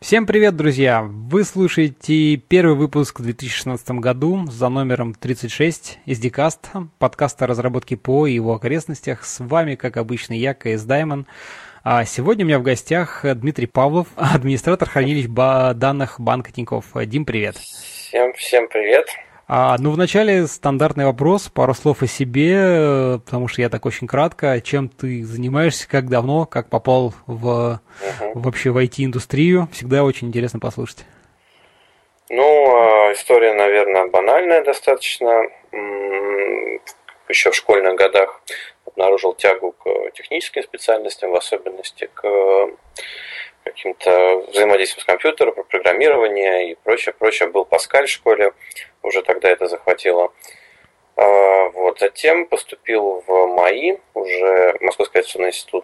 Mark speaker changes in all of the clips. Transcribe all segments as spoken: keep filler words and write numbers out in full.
Speaker 1: Всем привет, друзья! Вы слушаете первый выпуск в две тысячи шестнадцатом году за номером тридцать шесть SDcast, подкаста разработки ПО и его окрестностях. С вами, как обычно, я, кей эс Diamond. А сегодня у меня в гостях Дмитрий Павлов, администратор хранилищ данных банка Тинькофф. Дим, привет!
Speaker 2: Всем, всем привет!
Speaker 1: А, ну, вначале стандартный вопрос, пару слов о себе, потому что я так очень кратко. Чем ты занимаешься, как давно, как попал в, угу. вообще в ай ти-индустрию? Всегда очень интересно послушать.
Speaker 2: Ну, история, наверное, банальная достаточно. Еще в школьных годах обнаружил тягу к техническим специальностям, в особенности к каким-то взаимодействием с компьютером, программирование и прочее, прочее. Был Паскаль в школе, уже тогда это захватило. Вот. Затем поступил в МАИ, уже Московский авиационный институт.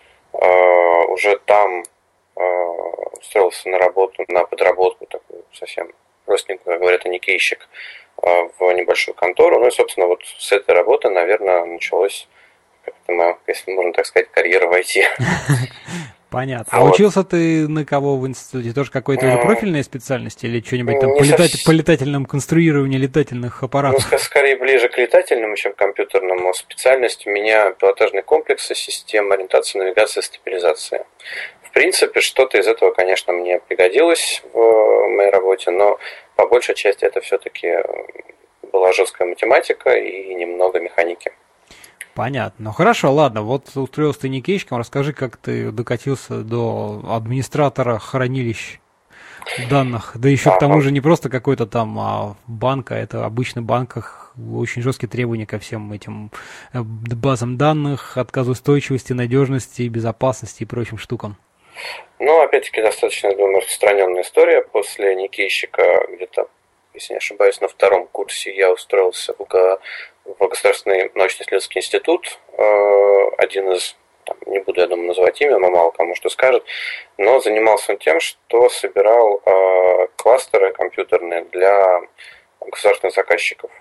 Speaker 2: Уже там устроился на работу, на подработку, такую совсем простенькую, как говорят, аникейщик, в небольшую контору. Ну и, собственно, вот с этой работы, наверное, началась, как-то, если можно так сказать, карьера в ай ти.
Speaker 1: Понятно. А вот. Учился ты на кого в институте? Тоже какой-то mm. профильной специальности или что-нибудь там по, летать, совсем... по летательному конструированию летательных аппаратов?
Speaker 2: Ну, скорее ближе к летательному, чем к компьютерному. Специальность у меня пилотажные комплексы, система ориентации, навигации, стабилизации. В принципе, что-то из этого, конечно, мне пригодилось в моей работе, но по большей части это все-таки была жесткая математика и немного механики.
Speaker 1: Понятно. Ну хорошо, ладно, вот устроился ты никейщиком, расскажи, как ты докатился до администратора хранилищ данных, да еще а, к тому а... же не просто какой-то там а банк, а это обычно в банках очень жесткие требования ко всем этим базам данных, отказоустойчивости, надежности, безопасности и прочим штукам.
Speaker 2: Ну, опять-таки, достаточно, думаю, распространенная история. После никейщика где-то, если не ошибаюсь, на втором курсе я устроился в в Государственный научно-исследовательский институт, один из, там, не буду, я думаю, называть имя, но мало кому что скажет, но занимался он тем, что собирал кластеры компьютерные для государственных заказчиков.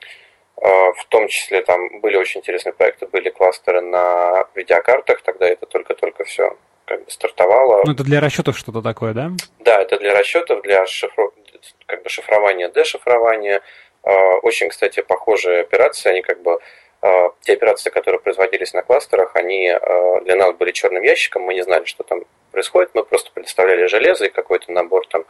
Speaker 2: В том числе там были очень интересные проекты, были кластеры на видеокартах, тогда это только-только все как бы стартовало.
Speaker 1: Ну, это для расчетов что-то такое, да?
Speaker 2: Да, это для расчетов, для шифров... как бы шифрования, дешифрования. Очень, кстати, похожие операции, они как бы, те операции, которые производились на кластерах, они для нас были черным ящиком, мы не знали, что там происходит, мы просто предоставляли железо и какой-то набор там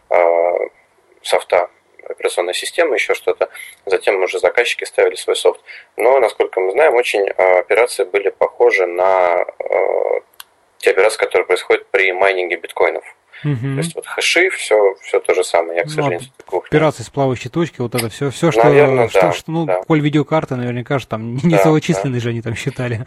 Speaker 2: софта, операционной системы, еще что-то, затем уже заказчики ставили свой софт. Но, насколько мы знаем, очень операции были похожи на те операции, которые происходят при майнинге биткоинов. Uh-huh. То есть вот хэши, все, все то же самое. Я, к сожалению,
Speaker 1: ну, операции с плавающей точки, вот это все, все, что, Наверное, что, да, что ну, да. коль видеокарты, наверняка же там не да, целочисленные да. же они там считали.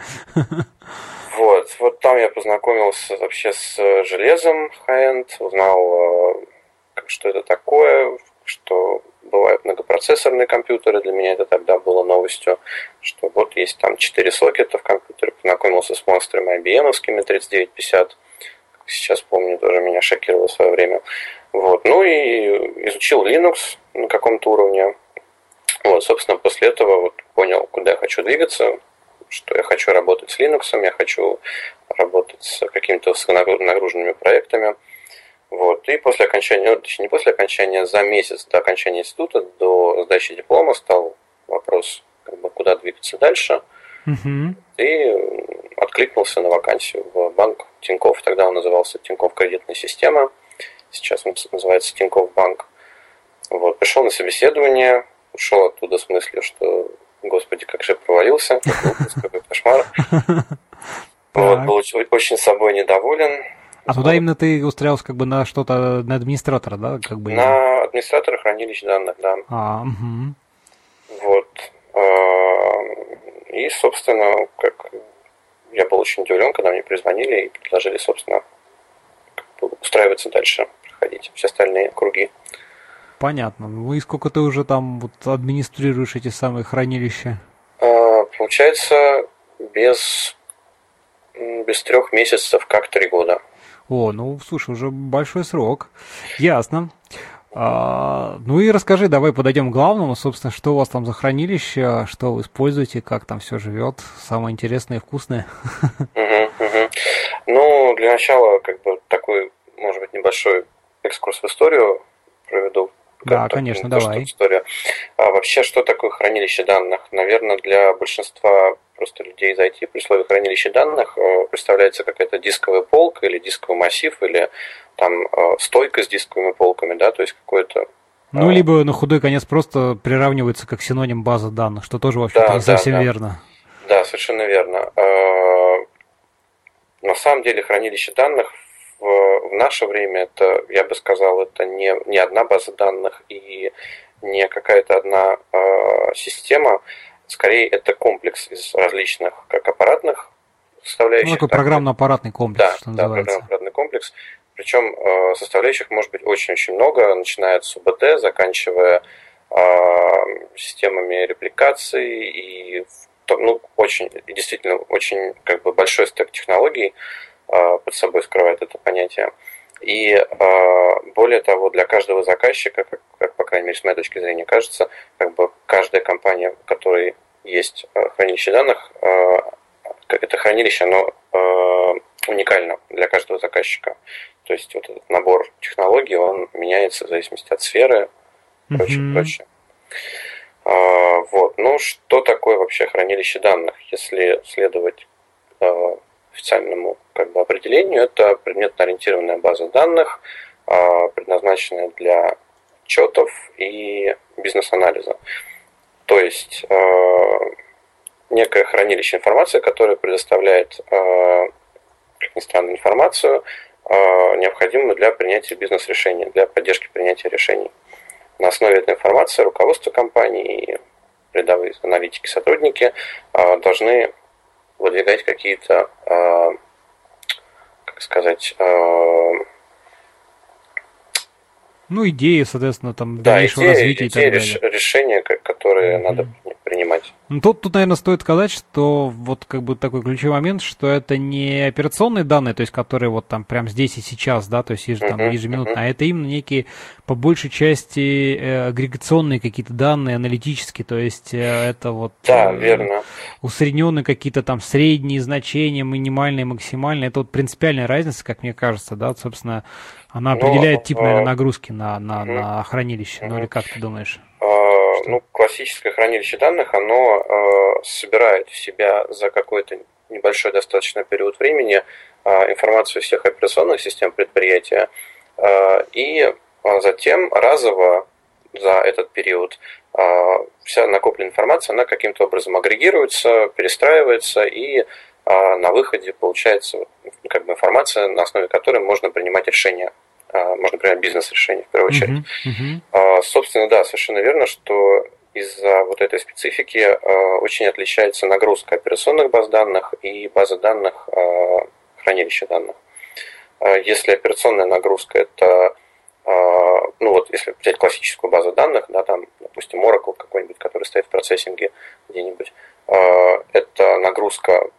Speaker 2: Вот, вот там я познакомился вообще с железом high-end, узнал, что это такое, что бывают многопроцессорные компьютеры, для меня это тогда было новостью, что вот есть там четыре сокета в компьютере, познакомился с монстрами ай би эм-овскими тридцать девять пятьдесят. Сейчас помню, тоже меня шокировало в свое время. Вот. Ну и изучил Linux на каком-то уровне. Вот, собственно, после этого вот понял, куда я хочу двигаться, что я хочу работать с Linux, я хочу работать с какими-то высоконагруженными проектами. Вот. И после окончания, ну, точнее, не после окончания, за месяц до окончания института, до сдачи диплома стал вопрос, как бы, куда двигаться дальше. Uh-huh. И откликнулся на вакансию в банк Тинькофф. Тогда он назывался Тинькофф кредитная система. Сейчас он называется Тинькофф банк. Вот. Пришел на собеседование, ушел оттуда с мыслью, что, господи, как же провалился, какой кошмар. Вот, был очень собой недоволен.
Speaker 1: А туда именно ты устроился как бы на что-то, на администратора, да? Как бы...
Speaker 2: На администратора хранилищ данных, да.
Speaker 1: А, угу.
Speaker 2: Вот. И, собственно, как я был очень удивлен, когда мне перезвонили и предложили, собственно, устраиваться дальше, проходить все остальные круги.
Speaker 1: Понятно. Ну и сколько ты уже там вот администрируешь эти самые хранилища?
Speaker 2: А, получается, без, без трех месяцев, как три года.
Speaker 1: О, ну, слушай, уже большой срок. Ясно. А, ну и расскажи, давай подойдем к главному, собственно, что у вас там за хранилище, что вы используете, как там все живет, самое интересное и вкусное.
Speaker 2: Угу, угу. Ну, для начала, как бы, такой, может быть, небольшой экскурс в историю проведу.
Speaker 1: Да, конечно, давай.
Speaker 2: Историю. А вообще, что такое хранилище данных? Наверное, для большинства просто людей из ай ти при слове хранилище данных представляется какая-то дисковая полка или дисковый массив, или там стойка с дисковыми полками, да, то есть какое-то...
Speaker 1: Ну, либо на худой конец просто приравнивается как синоним базы данных, что тоже, вообще-то, да, не совсем да, верно.
Speaker 2: Да, совершенно верно. На самом деле хранилище данных в, в наше время, это, я бы сказал, это не, не одна база данных и не какая-то одна э, система, скорее это комплекс из различных как аппаратных составляющих.
Speaker 1: Ну, такой программно-аппаратный комплекс,
Speaker 2: да,
Speaker 1: что
Speaker 2: да,
Speaker 1: называется.
Speaker 2: Да, программно-аппаратный комплекс. Причем э, составляющих может быть очень-очень много, начиная с ю би ти, заканчивая э, системами репликации и ну, очень, действительно, очень как бы большой стек технологий э, под собой скрывает это понятие. И э, более того, для каждого заказчика, как, как, по крайней мере, с моей точки зрения, кажется, как бы каждая компания, в которой есть э, хранилище данных, э, это хранилище, оно э, уникально для каждого заказчика. То есть вот этот набор технологий, он меняется в зависимости от сферы и прочее, mm-hmm. прочее. Вот. Ну, что такое вообще хранилище данных? Если следовать э, официальному как бы, определению, это предметно-ориентированная база данных, э, предназначенная для отчетов и бизнес-анализа. То есть э, некое хранилище информации, которое предоставляет, э, как ни странно, информацию, э, необходимую для принятия бизнес-решений, для поддержки принятия решений. На основе этой информации руководство компании и рядовые аналитики, сотрудники э, должны выдвигать какие-то, э, как сказать, э,
Speaker 1: ну, идеи, соответственно, там,
Speaker 2: да,
Speaker 1: дальнейшего
Speaker 2: идеи,
Speaker 1: развития
Speaker 2: идеи,
Speaker 1: и так далее.
Speaker 2: Решения, которые mm-hmm. надо принимать.
Speaker 1: Ну, тут, тут, наверное, стоит сказать, что вот как бы такой ключевой момент, что это не операционные данные, то есть которые вот там прям здесь и сейчас, да, то есть еж, там, uh-huh, ежеминутно, uh-huh. а это именно некие, по большей части, э, агрегационные какие-то данные, аналитические, то есть э, это вот
Speaker 2: да,
Speaker 1: э,
Speaker 2: верно.
Speaker 1: усредненные какие-то там средние значения, минимальные, максимальные. Это вот принципиальная разница, как мне кажется, да, вот, собственно, она определяет Но, тип, наверное, нагрузки на, на, uh-huh. на хранилище. Uh-huh. Ну или как ты думаешь?
Speaker 2: Uh, ну, классическое хранилище данных, оно uh, собирает в себя за какой-то небольшой достаточно период времени uh, информацию всех операционных систем предприятия, uh, и uh, затем разово за этот период uh, вся накопленная информация, она каким-то образом агрегируется, перестраивается, и uh, на выходе получается как бы информация, на основе которой можно принимать решения. Можно принимать бизнес-решения, в первую очередь. Uh-huh, uh-huh. Собственно, да, совершенно верно, что из-за вот этой специфики очень отличается нагрузка операционных баз данных и базы данных хранилища данных. Если операционная нагрузка – это, ну вот, если взять классическую базу данных, да, там, допустим, Oracle какой-нибудь, который стоит в процессинге где-нибудь, это нагрузка,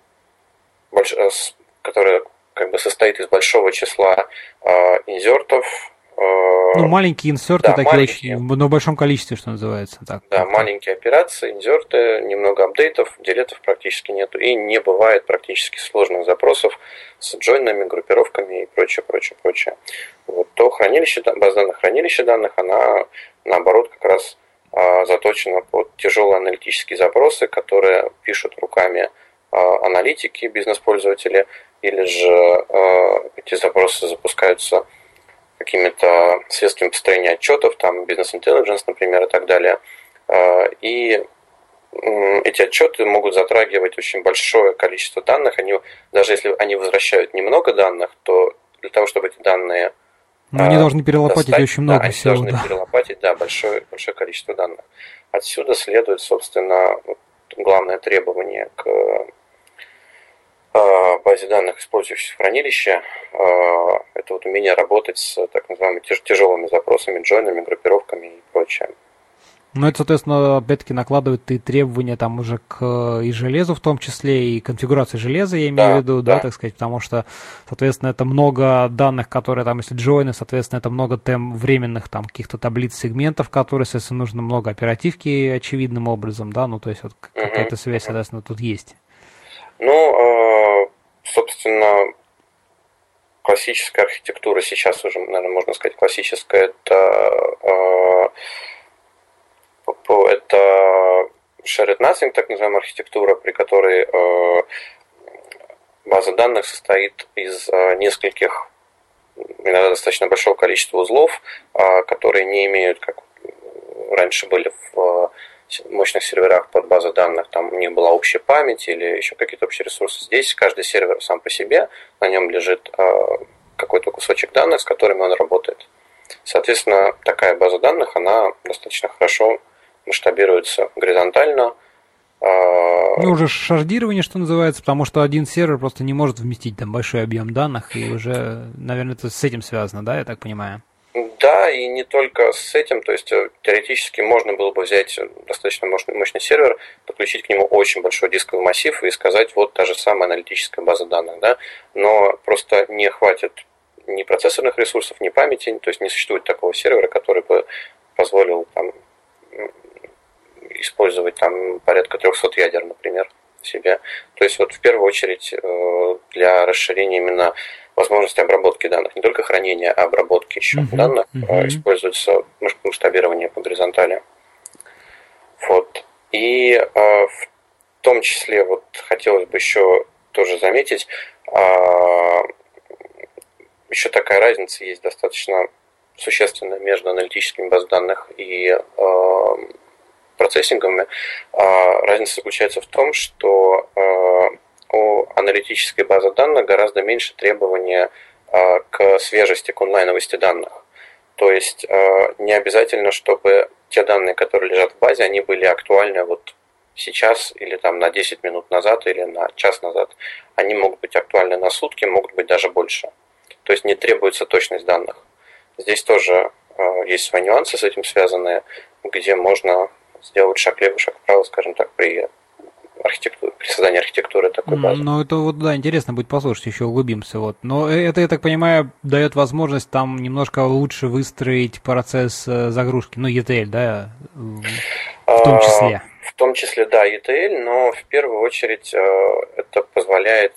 Speaker 2: которая как бы состоит из большого числа э, инсертов. Э,
Speaker 1: ну, маленькие инсерты
Speaker 2: да,
Speaker 1: такие маленькие, очень, но в большом количестве, что называется. Так,
Speaker 2: да,
Speaker 1: так,
Speaker 2: маленькие так. Операции, инсерты, немного апдейтов, делетов практически нету. И не бывает практически сложных запросов с джойнами, группировками и прочее, прочее, прочее. Вот, то хранилище, база данных хранилища данных, она наоборот как раз э, заточена под тяжелые аналитические запросы, которые пишут руками э, аналитики, бизнес-пользователи, или же э, эти запросы запускаются какими-то средствами построения отчетов, там бизнес интеллигенс, например, и так далее. Э, и э, эти отчеты могут затрагивать очень большое количество данных. Они, даже если они возвращают немного данных, то для того, чтобы эти данные
Speaker 1: Но они э, должны перелопатить
Speaker 2: достать,
Speaker 1: очень много
Speaker 2: да, они
Speaker 1: всего.
Speaker 2: должны
Speaker 1: да.
Speaker 2: перелопатить, да, большое, большое количество данных. Отсюда следует, собственно, главное требование к базе данных, использующих хранилище, это вот умение работать с так называемыми тяжелыми запросами, джойнами, группировками и прочее.
Speaker 1: Ну, это, соответственно, опять-таки накладывает и требования там уже к и железу в том числе, и конфигурации железа, я имею да, в виду, да. да, так сказать, потому что, соответственно, это много данных, которые там, если джойны, соответственно, это много тем временных там каких-то таблиц, сегментов, которые, соответственно, нужно много оперативки очевидным образом, да, ну, то есть вот uh-huh, какая-то связь, uh-huh. соответственно, тут есть.
Speaker 2: Ну, собственно, классическая архитектура, сейчас уже, наверное, можно сказать, классическая, это, это shared nothing, так называемая архитектура, при которой база данных состоит из нескольких, иногда достаточно большого количества узлов, которые не имеют, как раньше были в мощных серверах под базой данных, там у них была общая память или еще какие-то общие ресурсы. Здесь каждый сервер сам по себе, на нем лежит какой-то кусочек данных, с которыми он работает. Соответственно, такая база данных, она достаточно хорошо масштабируется горизонтально.
Speaker 1: Ну, уже шардирование, что называется, потому что один сервер просто не может вместить там большой объем данных, и уже, наверное, это с этим связано, да, я так понимаю?
Speaker 2: Да, и не только с этим, то есть теоретически можно было бы взять достаточно мощный, мощный сервер, подключить к нему очень большой дисковый массив и сказать, вот та же самая аналитическая база данных, да, но просто не хватит ни процессорных ресурсов, ни памяти, то есть не существует такого сервера, который бы позволил там использовать там порядка трехсот ядер, например, себе. То есть вот в первую очередь для расширения именно возможности обработки данных, не только хранения, а обработки еще uh-huh, данных, uh-huh. используется масштабирование по горизонтали. Вот. И э, в том числе вот хотелось бы еще тоже заметить, э, еще такая разница есть достаточно существенная между аналитическими базами данных и э, процессингами. Э, разница заключается в том, что э, у аналитической базы данных гораздо меньше требования э, к свежести, к онлайновости данных. То есть э, не обязательно, чтобы те данные, которые лежат в базе, они были актуальны вот сейчас или там на десять минут назад или на час назад. Они могут быть актуальны на сутки, могут быть даже больше. То есть не требуется точность данных. Здесь тоже э, есть свои нюансы с этим связанные, где можно сделать шаг влево, шаг вправо, скажем так, при архитектуры, при создании архитектуры такой базы.
Speaker 1: Ну, это вот, да, интересно будет послушать, еще углубимся. Вот. Но это, я так понимаю, дает возможность там немножко лучше выстроить процесс загрузки, ну, и ти эл, да, в том числе.
Speaker 2: А, в том числе, да, и ти эл, но в первую очередь это позволяет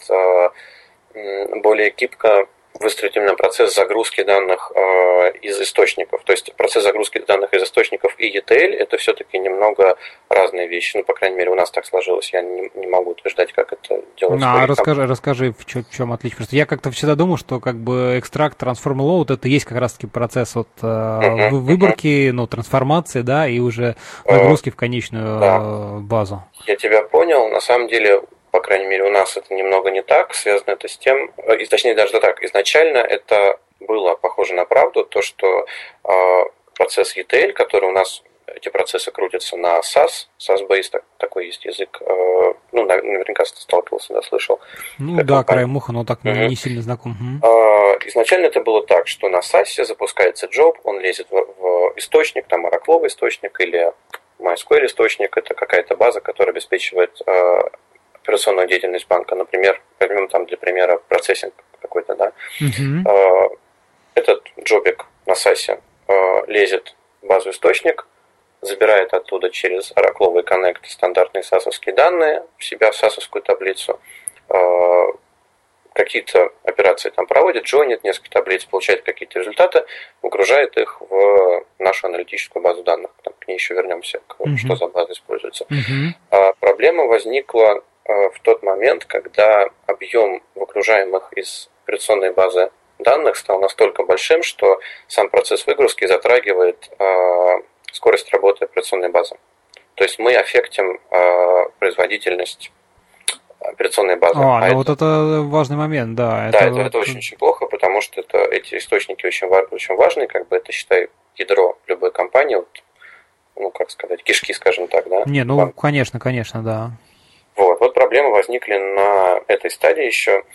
Speaker 2: более гибко выстроить именно процесс загрузки данных э, из источников. То есть процесс загрузки данных из источников и и ти эл это все-таки немного разные вещи. Ну, по крайней мере, у нас так сложилось. Я не, не могу утверждать, как это делается.
Speaker 1: Ну, а расскажи, расскажи, в чем, в чем отличие. Просто я как-то всегда думал, что как бы экстракт, трансформ, load это и есть как раз-таки процесс от э, uh-huh, выборки, uh-huh. ну, трансформации, да, и уже загрузки uh, в конечную
Speaker 2: да.
Speaker 1: э, базу.
Speaker 2: Я тебя понял. На самом деле, по крайней мере, у нас это немного не так, связано это с тем, и, точнее, даже так, изначально это было похоже на правду, то, что э, процесс и ти эл, который у нас, эти процессы крутятся на SAS, SAS-based, так, такой есть язык, э, ну, наверняка сталкивался, да, слышал.
Speaker 1: Ну, да, компания. Краем уха, но так uh-huh. не сильно знаком.
Speaker 2: Uh-huh. Э, изначально это было так, что на SAS запускается job, он лезет в, в источник, там, Oracle источник или MySQL источник, это какая-то база, которая обеспечивает э, операционную деятельность банка. Например, возьмем там для примера процессинг какой-то, да. Uh-huh. Этот джобик на сасе лезет в базу источник, забирает оттуда через Oracle Connect стандартные сасовские данные в себя в сасовскую таблицу, какие-то операции там проводит, джойнит несколько таблиц, получает какие-то результаты, выгружает их в нашу аналитическую базу данных. Там, к ней еще вернемся, к, uh-huh. что за база используется. Uh-huh. А проблема возникла в тот момент, когда объем выгружаемых из операционной базы данных стал настолько большим, что сам процесс выгрузки затрагивает э, скорость работы операционной базы. То есть мы аффектим э, производительность операционной базы.
Speaker 1: А, а ну это, вот это важный момент, да.
Speaker 2: Да,
Speaker 1: это,
Speaker 2: это, это очень-очень плохо, потому что это, эти источники очень, очень важны, как бы это, считай, ядро любой компании, вот, ну, как сказать, кишки, скажем так, да.
Speaker 1: Не, ну, Вам... конечно, конечно, да.
Speaker 2: Вот, вот проблемы возникли на этой стадии еще,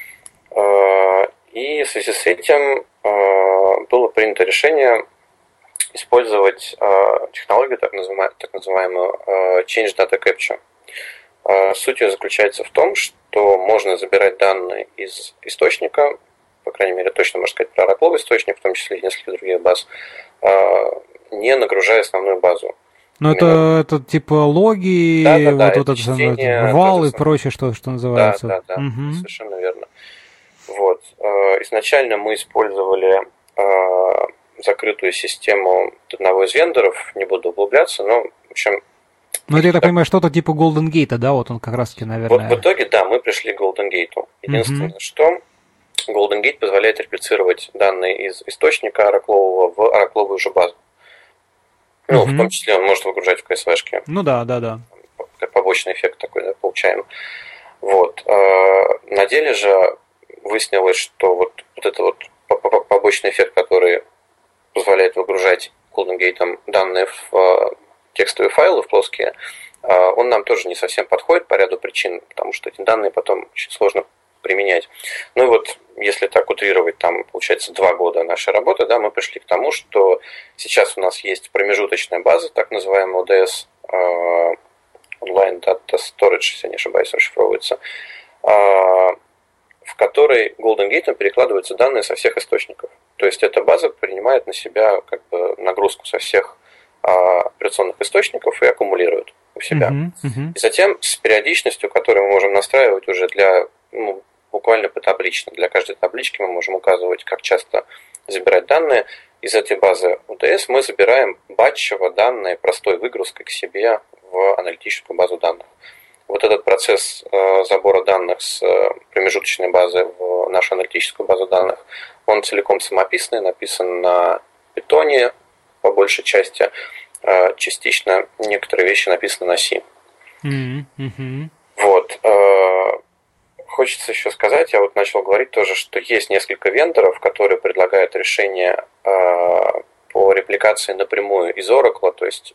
Speaker 2: и в связи с этим было принято решение использовать технологию, так называемую, так называемую Change Data Capture. Суть ее заключается в том, что можно забирать данные из источника, по крайней мере, точно можно сказать про Oracle источник, в том числе и несколько других баз, не нагружая основную базу.
Speaker 1: Ну, это, это типа логи,
Speaker 2: да, да,
Speaker 1: вот,
Speaker 2: да,
Speaker 1: вот это, вал и прочее, что, что называется.
Speaker 2: Да, да, да,
Speaker 1: угу.
Speaker 2: совершенно верно. Вот. Изначально мы использовали закрытую систему одного из вендоров, не буду углубляться, но, в общем...
Speaker 1: Ну, это, я так понимаю, что-то типа Golden Gate, да? Вот он как раз-таки, наверное...
Speaker 2: Вот в итоге, да, мы пришли к Golden Gate. Единственное, mm-hmm. что Golden Gate позволяет реплицировать данные из источника ораклового в оракловую же базу. Ну, mm-hmm. в том числе он может выгружать в кей эс ви-шке.
Speaker 1: Ну да, да, да.
Speaker 2: Как побочный эффект такой, да, получаем. Вот. На деле же выяснилось, что вот, вот этот вот побочный эффект, который позволяет выгружать Golden Gate данные в текстовые файлы, в плоские, он нам тоже не совсем подходит по ряду причин, потому что эти данные потом очень сложно применять. Ну и вот, если так утрировать, там, получается, два года нашей работы, да, мы пришли к тому, что сейчас у нас есть промежуточная база, так называемая о ди эс, Online Data Storage, если я не ошибаюсь, расшифровывается, в которой Golden Gate перекладываются данные со всех источников. То есть эта база принимает на себя как бы нагрузку со всех операционных источников и аккумулирует у себя. Uh-huh, uh-huh. И затем с периодичностью, которую мы можем настраивать уже для, ну, буквально потаблично. Для каждой таблички мы можем указывать, как часто забирать данные. Из этой базы о ди эс мы забираем батчево данные простой выгрузкой к себе в аналитическую базу данных. Вот этот процесс э, забора данных с э, промежуточной базы в нашу аналитическую базу данных, он целиком самописный, написан на Python по большей части. Э, частично некоторые вещи написаны на C.
Speaker 1: Mm-hmm.
Speaker 2: Вот. Э, хочется еще сказать, я вот начал говорить тоже, что есть несколько вендоров, которые предлагают решение э, по репликации напрямую из Oracle, то есть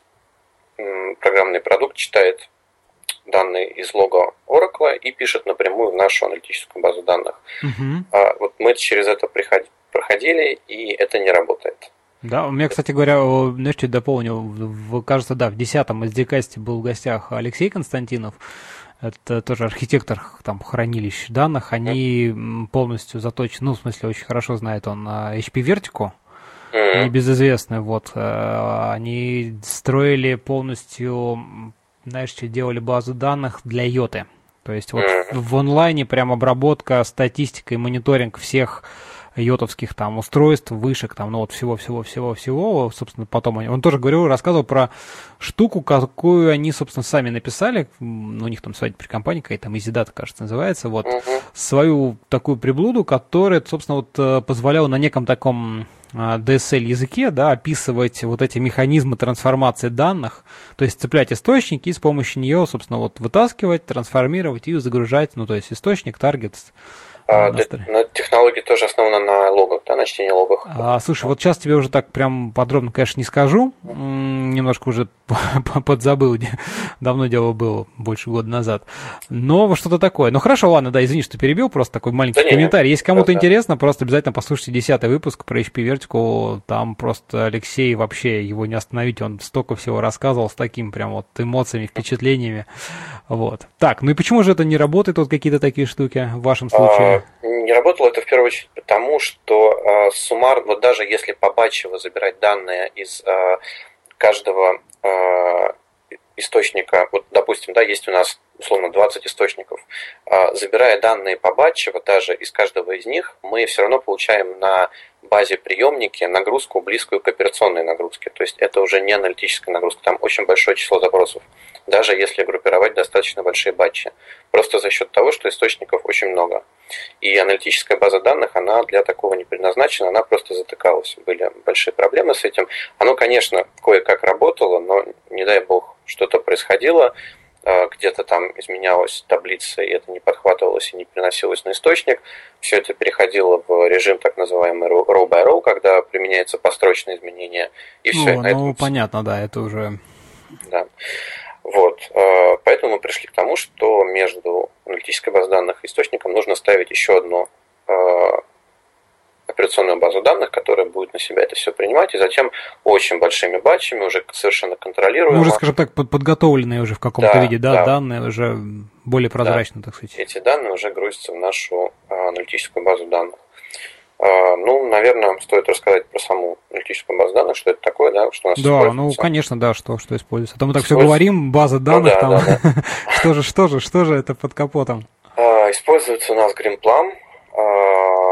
Speaker 2: э, программный продукт читает данные из лога Oracle и пишет напрямую в нашу аналитическую базу данных.
Speaker 1: Uh-huh.
Speaker 2: А, вот мы через это проходили, и это не работает.
Speaker 1: Да, у меня, кстати говоря, знаешь, что дополню, в, кажется, да, в десятом эс ди касте был в гостях Алексей Константинов, это тоже архитектор там хранилищ данных, они uh-huh. полностью заточены, ну, в смысле, очень хорошо знает он эйч пи Vertigo, uh-huh. небезызвестную, вот, они строили полностью... Знаешь, что делали базу данных для йоты. То есть вот mm-hmm. в онлайне прям обработка, статистика и мониторинг всех йотовских там устройств, вышек, там, ну вот всего-всего-всего-всего. Собственно, потом они... Он тоже говорил, рассказывал про штуку, какую они, собственно, сами написали. У них там своя компания какая-то, там EasyData, кажется, называется. Вот mm-hmm. свою такую приблуду, которая, собственно, вот позволяла на неком таком... ди эс эл-языке, да, описывать вот эти механизмы трансформации данных, то есть цеплять источники и с помощью нее, собственно, вот вытаскивать, трансформировать и загружать, ну, то есть источник, таргет.
Speaker 2: А, на технология тоже основана на логах, да, на чтении логов.
Speaker 1: А, слушай, вот сейчас тебе уже так прям подробно, конечно, не скажу, немножко уже подзабыл, давно дело было, больше года назад, но что-то такое. Ну хорошо, ладно, да, извини, что перебил, просто такой маленький да комментарий. Если кому-то просто интересно, просто обязательно послушайте десятый выпуск про эйч пи Vertigo, там просто Алексей вообще, его не остановить, он столько всего рассказывал с такими прям вот эмоциями, впечатлениями, вот. Так, ну и почему же это не работает, вот какие-то такие штуки в вашем случае?
Speaker 2: Не работало это в первую очередь потому, что э, суммарно, вот даже если побатчево забирать данные из э, каждого э, источника, вот допустим, да, есть у нас условно двадцать источников, э, забирая данные побатчево, даже из каждого из них, мы все равно получаем на базе приемники нагрузку, близкую к операционной нагрузке. То есть это уже не аналитическая нагрузка, там очень большое число запросов, даже если группировать достаточно большие батчи. Просто за счет того, что источников очень много. И аналитическая база данных, она для такого не предназначена, она просто затыкалась. Были большие проблемы с этим. Оно, конечно, кое-как работало, но, не дай бог, что-то происходило, где-то там изменялась таблица, и это не подхватывалось и не переносилось на источник. Все это переходило в режим так называемый row by row, когда применяется построчное изменение. И
Speaker 1: ну,
Speaker 2: все.
Speaker 1: Ну, этом... понятно, да, это уже...
Speaker 2: Да. Вот. Поэтому мы пришли к тому, что между аналитической базой данных и источником нужно ставить еще одну операционную базу данных, которая будет на себя это все принимать, и затем очень большими батчами, уже совершенно контролируемо.
Speaker 1: Ну, уже, скажем так, подготовленные уже в каком-то да, виде, да, да, данные уже более прозрачно, да. так сказать.
Speaker 2: Эти данные уже грузятся в нашу аналитическую базу данных. Ну, наверное, стоит рассказать про саму аналитическую базу данных, что это такое, да, что у нас
Speaker 1: да, используется. Ну, конечно, да, что, что используется. А то мы так все говорим, база данных, ну, да, там, да, да. что же, что же, что же это под капотом?
Speaker 2: Используется у нас Greenplum,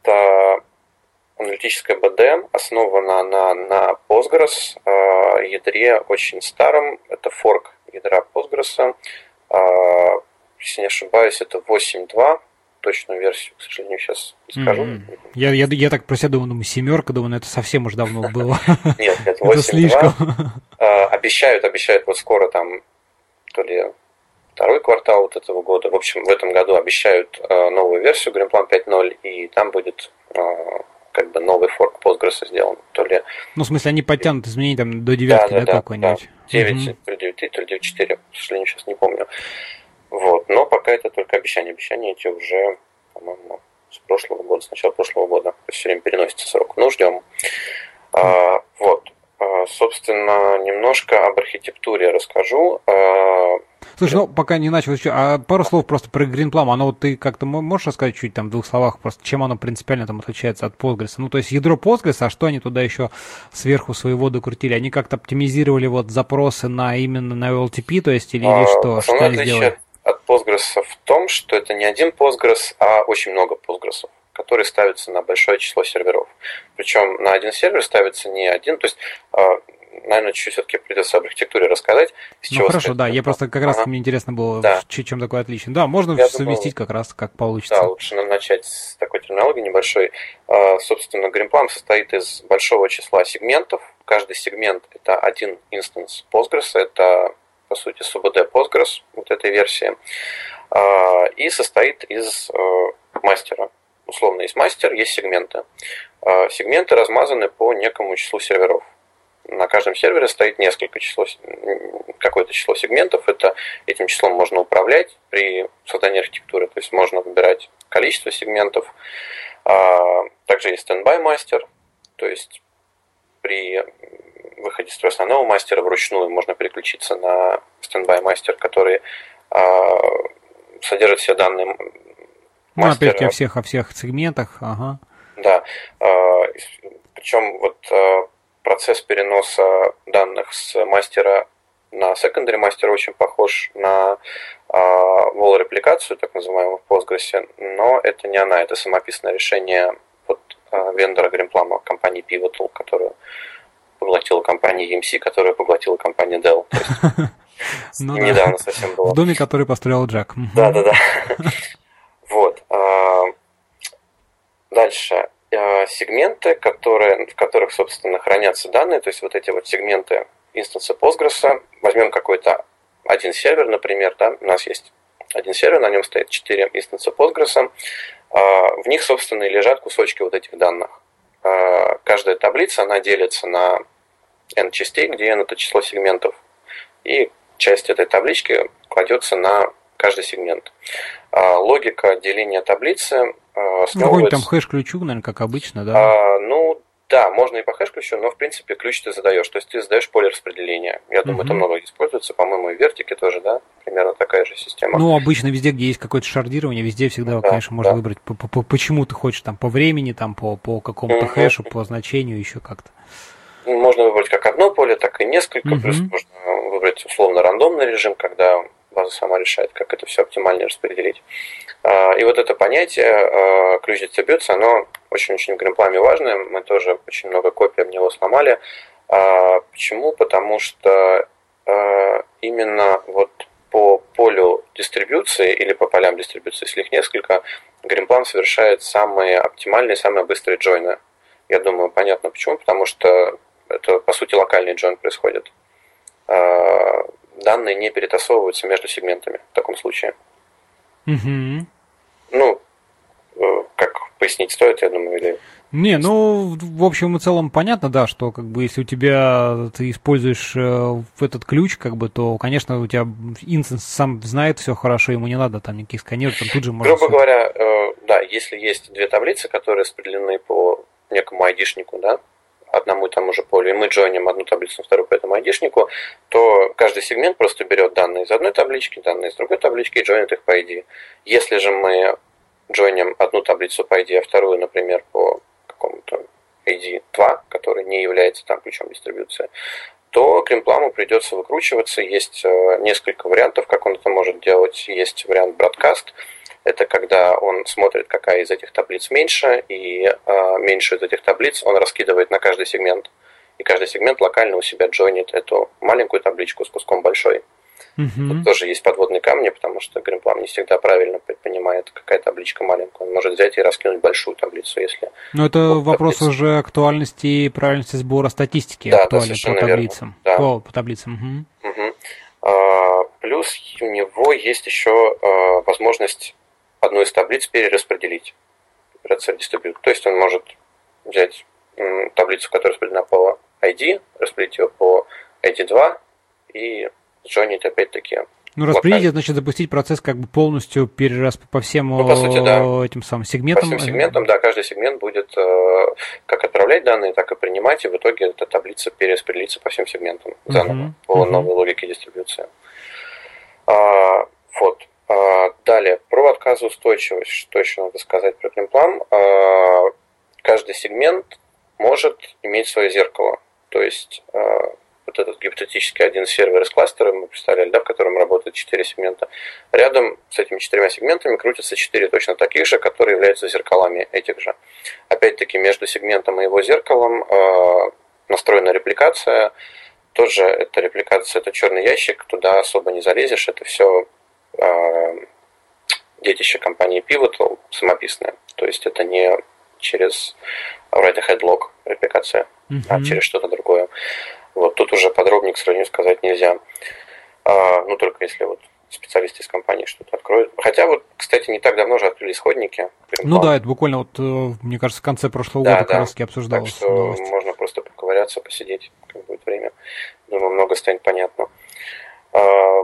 Speaker 2: это аналитическая би ди эм, основана она на Postgres ядре очень старом, это форк ядра Postgres. Если не ошибаюсь, это восемь точка два. Точную версию, к сожалению, сейчас не скажу.
Speaker 1: Mm-hmm. Я, я, я так про себя думаю, думаю, семерка, думаю, но это совсем уж давно было.
Speaker 2: Нет, нет, восемь точка два. Обещают, обещают вот скоро там, то ли второй квартал вот этого года, в общем, в этом году обещают новую версию Greenplum пять ноль, и там будет как бы новый форк Postgres сделан. То ли...
Speaker 1: Ну, в смысле, они подтянут изменения там до девятки, да, да, да, какой-нибудь?
Speaker 2: Да, девять, mm-hmm. то ли девять три, то ли девять четыре, к сожалению, сейчас не помню. Вот, но пока это только обещания. Обещания эти уже, по-моему, с прошлого года, с начала прошлого года. То есть все время переносится срок. Ну, ждем. А, вот. А, собственно, немножко об архитектуре расскажу. А,
Speaker 1: Слушай, ну, пока не начал еще, а пару слов просто про Greenplum. Оно вот ты как-то можешь рассказать чуть там в двух словах, просто чем оно принципиально там отличается от Postgres? Ну, то есть ядро Postgres, а что они туда еще сверху своего докрутили? Они как-то оптимизировали вот запросы на именно на эл ти пи, то есть, или, или что?
Speaker 2: А,
Speaker 1: что они сделали?
Speaker 2: От Postgres в том, что это не один Postgres, а очень много Postgres, которые ставятся на большое число серверов. Причем на один сервер ставится не один, то есть, наверное, чуть все-таки придется об архитектуре рассказать.
Speaker 1: Ну хорошо, да, я просто как раз ага. мне интересно было, да. в чем такое отличие. Да, можно я совместить думаю, как раз, как получится.
Speaker 2: Да, лучше начать с такой терминологии небольшой. Собственно, Greenplum состоит из большого числа сегментов. Каждый сегмент – это один инстанс Postgres, это по сути, СУБД Postgres, вот этой версии, и состоит из мастера. Условно, есть мастер, есть сегменты. Сегменты размазаны по некому числу серверов. На каждом сервере стоит несколько число, какое-то число сегментов. Это, этим числом можно управлять при создании архитектуры. То есть можно выбирать количество сегментов. Также есть стендбай мастер, то есть при выходе из строя основного мастера вручную можно переключиться на стендбай мастер, который э, содержит все данные
Speaker 1: ну, мастера. Опять-таки о всех, о всех сегментах. Ага.
Speaker 2: Да. Э, причем вот э, процесс переноса данных с мастера на secondary мастера очень похож на э, вол-репликацию, так называемую в Postgres, но это не она, это самописное решение от э, вендора Greenplum, компании Pivotal, которую поглотила компания и эм си, которая поглотила компания Dell.
Speaker 1: Ну,
Speaker 2: недавно
Speaker 1: да.
Speaker 2: совсем было.
Speaker 1: В доме, который построил Джек.
Speaker 2: Да, да, да. Вот. Дальше. Сегменты, которые, в которых, собственно, хранятся данные, то есть вот эти вот сегменты инстанса Postgres. Возьмем какой-то один сервер, например, да, у нас есть один сервер, на нем стоит четыре инстанса Postgres. В них, собственно, и лежат кусочки вот этих данных. Каждая таблица, она делится на n частей, где n это число сегментов, и часть этой таблички кладется на каждый сегмент. Логика деления таблицы основывается...
Speaker 1: Ну, какой-нибудь там хэш-ключу, наверное, как обычно, да?
Speaker 2: А, ну, да, можно и по хэш-ключу, но, в принципе, ключ ты задаешь, то есть ты задаешь поле распределения. Я думаю, uh-huh. это много используется, по-моему, и в вертике тоже, да, примерно такая же система.
Speaker 1: Ну, обычно везде, где есть какое-то шардирование, везде всегда, да, конечно, можно да. выбрать, по, по, почему ты хочешь, там, по времени, там, по, по какому-то uh-huh. хэшу, по значению, еще как-то.
Speaker 2: Можно выбрать как одно поле, так и несколько, uh-huh. плюс можно выбрать условно рандомный режим, когда база сама решает, как это все оптимально распределить. И вот это понятие ключ дистрибьюции, оно очень-очень в Greenplum важное. Мы тоже очень много копий об него сломали. Почему? Потому что именно вот по полю дистрибьюции или по полям дистрибьюции, если их несколько, Greenplum совершает самые оптимальные, самые быстрые джойны. Я думаю, понятно почему. Потому что это, по сути, локальный джойн происходит. Данные не перетасовываются между сегментами в таком случае.
Speaker 1: Mm-hmm.
Speaker 2: Ну, как пояснить стоит, я думаю, или...
Speaker 1: Не, ну, в общем и целом понятно, да, что как бы если у тебя ты используешь э, этот ключ, как бы, то, конечно, у тебя инстанс сам знает все хорошо, ему не надо там никаких сканеров, там тут же можно...
Speaker 2: Грубо говоря, э, да, если есть две таблицы, которые распределены по некому айдишнику, да, одному и тому же полю, и мы джойним одну таблицу на вторую по этому айдишнику, то каждый сегмент просто берет данные из одной таблички, данные из другой таблички и джойнит их по ай ди. Если же мы джойним одну таблицу по ай ди, а вторую, например, по какому-то ай ди два, который не является там ключом дистрибьюции, то Greenplum придется выкручиваться. Есть несколько вариантов, как он это может делать. Есть вариант broadcast. Это когда он смотрит, какая из этих таблиц меньше, и э, меньшую из этих таблиц он раскидывает на каждый сегмент. И каждый сегмент локально у себя джойнит эту маленькую табличку с куском большой. Mm-hmm. Тут тоже есть подводные камни, потому что Greenplum не всегда правильно понимает, какая табличка маленькая. Он может взять и раскинуть большую таблицу, если...
Speaker 1: Но это вопрос таблица. Уже актуальности и правильности сбора статистики.
Speaker 2: Да, да, совершенно
Speaker 1: по таблицам.
Speaker 2: Да.
Speaker 1: По, по таблицам. Угу.
Speaker 2: Угу. А, плюс у него есть еще а, возможность одну из таблиц перераспределить. Distribute. То есть он может взять м, таблицу, которая распределена по ай ди, распределить ее по ай ди два и джойнить опять-таки.
Speaker 1: Ну, распределить, это значит запустить процесс как бы полностью перерас по всем
Speaker 2: ну, по сути, да.
Speaker 1: этим самым сегментам.
Speaker 2: По всем сегментам, да, каждый сегмент будет э, как отправлять данные, так и принимать, и в итоге эта таблица перераспределится по всем сегментам заново, uh-huh. по uh-huh. новой логике дистрибуции. А, вот. А, далее, про отказоустойчивость. Что еще надо сказать про Greenplum? А, каждый сегмент может иметь свое зеркало. То есть а, вот этот гипотетический один сервер из кластера мы представляли, да, в котором работает четыре сегмента. Рядом с этими четырьмя сегментами крутятся четыре точно таких же, которые являются зеркалами этих же. Опять-таки между сегментом и его зеркалом э, настроена репликация. Тоже эта репликация, это черный ящик, туда особо не залезешь. Это все э, детище компании Pivotal самописное. То есть это не через write-ahead log репликация, mm-hmm. а через что-то другое. Вот тут уже подробнее, к сожалению, сказать нельзя. А, ну, только если вот специалисты из компании что-то откроют. Хотя вот, кстати, не так давно же открыли исходники.
Speaker 1: Ну да, это буквально вот, мне кажется, в конце прошлого
Speaker 2: да,
Speaker 1: года
Speaker 2: да.
Speaker 1: как раз обсуждалось.
Speaker 2: Так что новость. Можно просто поковыряться, посидеть, как будет время. Думаю, много станет понятно. А,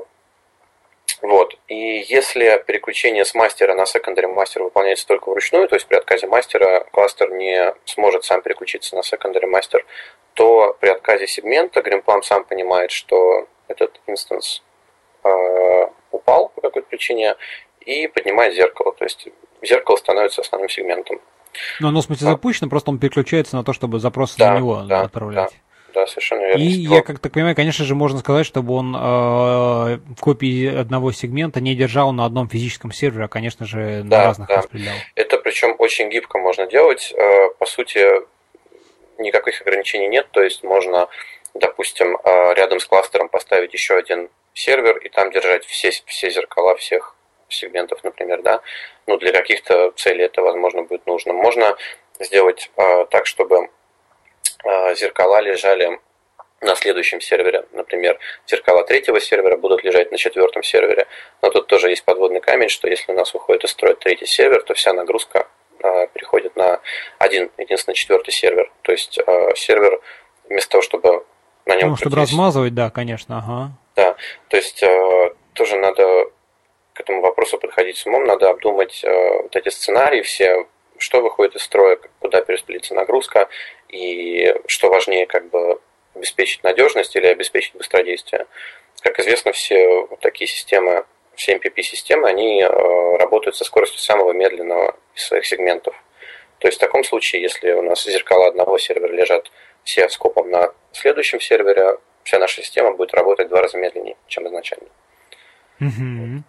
Speaker 2: вот. И если переключение с мастера на secondary мастер выполняется только вручную, то есть при отказе мастера кластер не сможет сам переключиться на secondary мастер, то при отказе сегмента Greenplum сам понимает, что этот инстанс э, упал по какой-то причине и поднимает зеркало. То есть зеркало становится основным сегментом.
Speaker 1: Но оно, в смысле, запущено, просто он переключается на то, чтобы запросы да, на него
Speaker 2: да,
Speaker 1: отправлять.
Speaker 2: Да. Да, совершенно верно.
Speaker 1: И я как так понимаю, конечно же, можно сказать, чтобы он э, копии одного сегмента не держал на одном физическом сервере, а, конечно же, на
Speaker 2: да,
Speaker 1: разных
Speaker 2: да.
Speaker 1: распределял.
Speaker 2: Это причем очень гибко можно делать. Э, по сути, никаких ограничений нет, то есть можно, допустим, э, рядом с кластером поставить еще один сервер и там держать все, все зеркала всех сегментов, например, да. Ну, для каких-то целей это, возможно, будет нужно. Можно сделать э, так, чтобы зеркала лежали на следующем сервере. Например, зеркала третьего сервера будут лежать на четвертом сервере. Но тут тоже есть подводный камень, что если у нас уходит из строя третий сервер, то вся нагрузка э, переходит на один единственный четвертый сервер. То есть э, сервер вместо того, чтобы на нем...
Speaker 1: Ну, чтобы крутить, размазывать, да, конечно, ага.
Speaker 2: Да, то есть э, тоже надо к этому вопросу подходить с умом, надо обдумать э, вот эти сценарии все, что выходит из строя, куда перераспределится нагрузка, и что важнее, как бы обеспечить надежность или обеспечить быстродействие. Как известно, все вот такие системы, все эм пи пи-системы, они э, работают со скоростью самого медленного из своих сегментов. То есть в таком случае, если у нас зеркала одного сервера лежат все скопом на следующем сервере, вся наша система будет работать в два раза медленнее, чем изначально.
Speaker 1: Mm-hmm.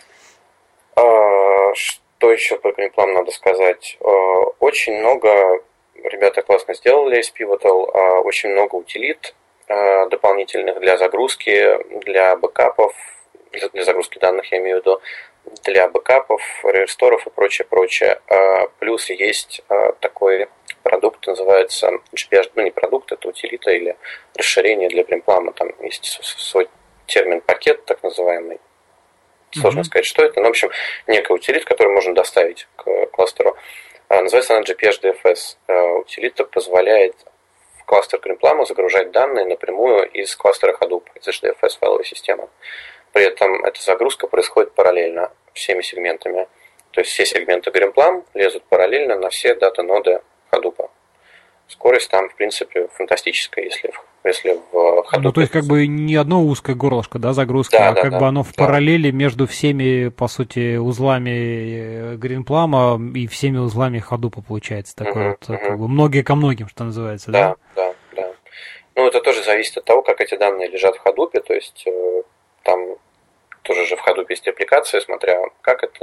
Speaker 2: А, что еще про Greenplum надо сказать? Очень много, ребята классно сделали из Pivotal, очень много утилит дополнительных для загрузки, для бэкапов, для загрузки данных, я имею в виду, для бэкапов, ресторов и прочее, прочее. Плюс есть такой продукт, называется джи пи эйч, ну не продукт, это утилита или расширение для Greenplum, там есть свой термин пакет, так называемый. Сложно mm-hmm. сказать, что это. Но, в общем, некая утилита, которую можно доставить к кластеру. Называется она джи пи эйч ди эф эс. Утилита позволяет в кластер Greenplum загружать данные напрямую из кластера Hadoop, из эйч ди эф эс файловой системы. При этом эта загрузка происходит параллельно всеми сегментами. То есть все сегменты Greenplum лезут параллельно на все дата-ноды Hadoop. Скорость там, в принципе, фантастическая, если в Если в Hadoop.
Speaker 1: Ну, то есть, как бы не одно узкое горлышко, да, загрузки,
Speaker 2: да,
Speaker 1: а
Speaker 2: да,
Speaker 1: как
Speaker 2: да,
Speaker 1: бы оно в
Speaker 2: да.
Speaker 1: параллели между всеми, по сути, узлами Greenplum и всеми узлами Hadoop получается. Такое uh-huh, вот, uh-huh. как бы многие ко многим, что называется, да?
Speaker 2: Да, да, да. Ну, это тоже зависит от того, как эти данные лежат в Hadoop, то есть э, там тоже же в Hadoop есть аппликация, смотря как это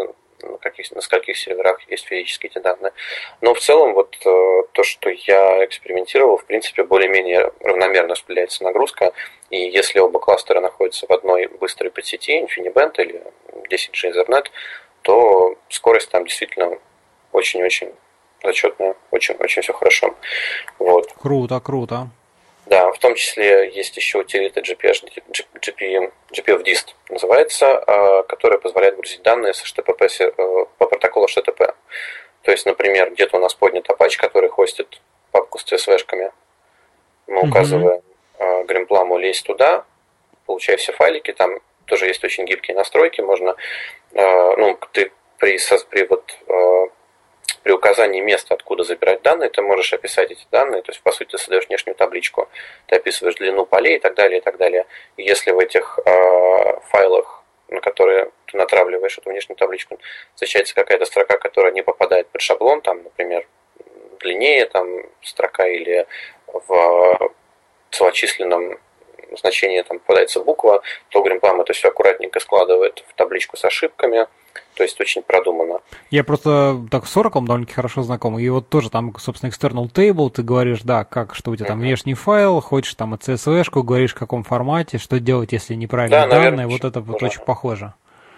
Speaker 2: на, каких, на скольких серверах есть физически эти данные. Но в целом вот то, что я экспериментировал, в принципе, более-менее равномерно распределяется нагрузка. И если оба кластера находятся в одной быстрой подсети, InfiniBand или десять джи Ethernet, то скорость там действительно очень-очень зачетная, очень-очень все хорошо. Вот.
Speaker 1: Круто, круто.
Speaker 2: Да, в том числе есть еще утилита джи пи эйч, джи пи, джи пи эф дист называется, которая позволяет грузить данные с эйч ти ти пи по протоколу эйч ти ти пи. То есть, например, где-то у нас поднят Apache, который хостит папку с си эс ви-шками. Мы mm-hmm. указываем Гримпламу лезть туда, получая все файлики, там тоже есть очень гибкие настройки, можно, ну, ты при, при вот при указании места, откуда забирать данные, ты можешь описать эти данные, то есть, по сути, ты создаешь внешнюю табличку, ты описываешь длину полей и так далее, и так далее. И если в этих э, файлах, на которые ты натравливаешь эту внешнюю табличку, встречается какая-то строка, которая не попадает под шаблон, там, например, длиннее там, строка или в целочисленном значении там попадается буква, то Гримплам это все аккуратненько складывает в табличку с ошибками. То есть очень продумано.
Speaker 1: Я просто так с Oracle довольно-таки хорошо знаком. И вот тоже там, собственно, external table, ты говоришь, да, как, что у тебя там uh-huh. внешний файл, хочешь там и си эс ви-шку, говоришь, в каком формате, что делать, если неправильные да, данные. Наверное, вот это вот очень похоже.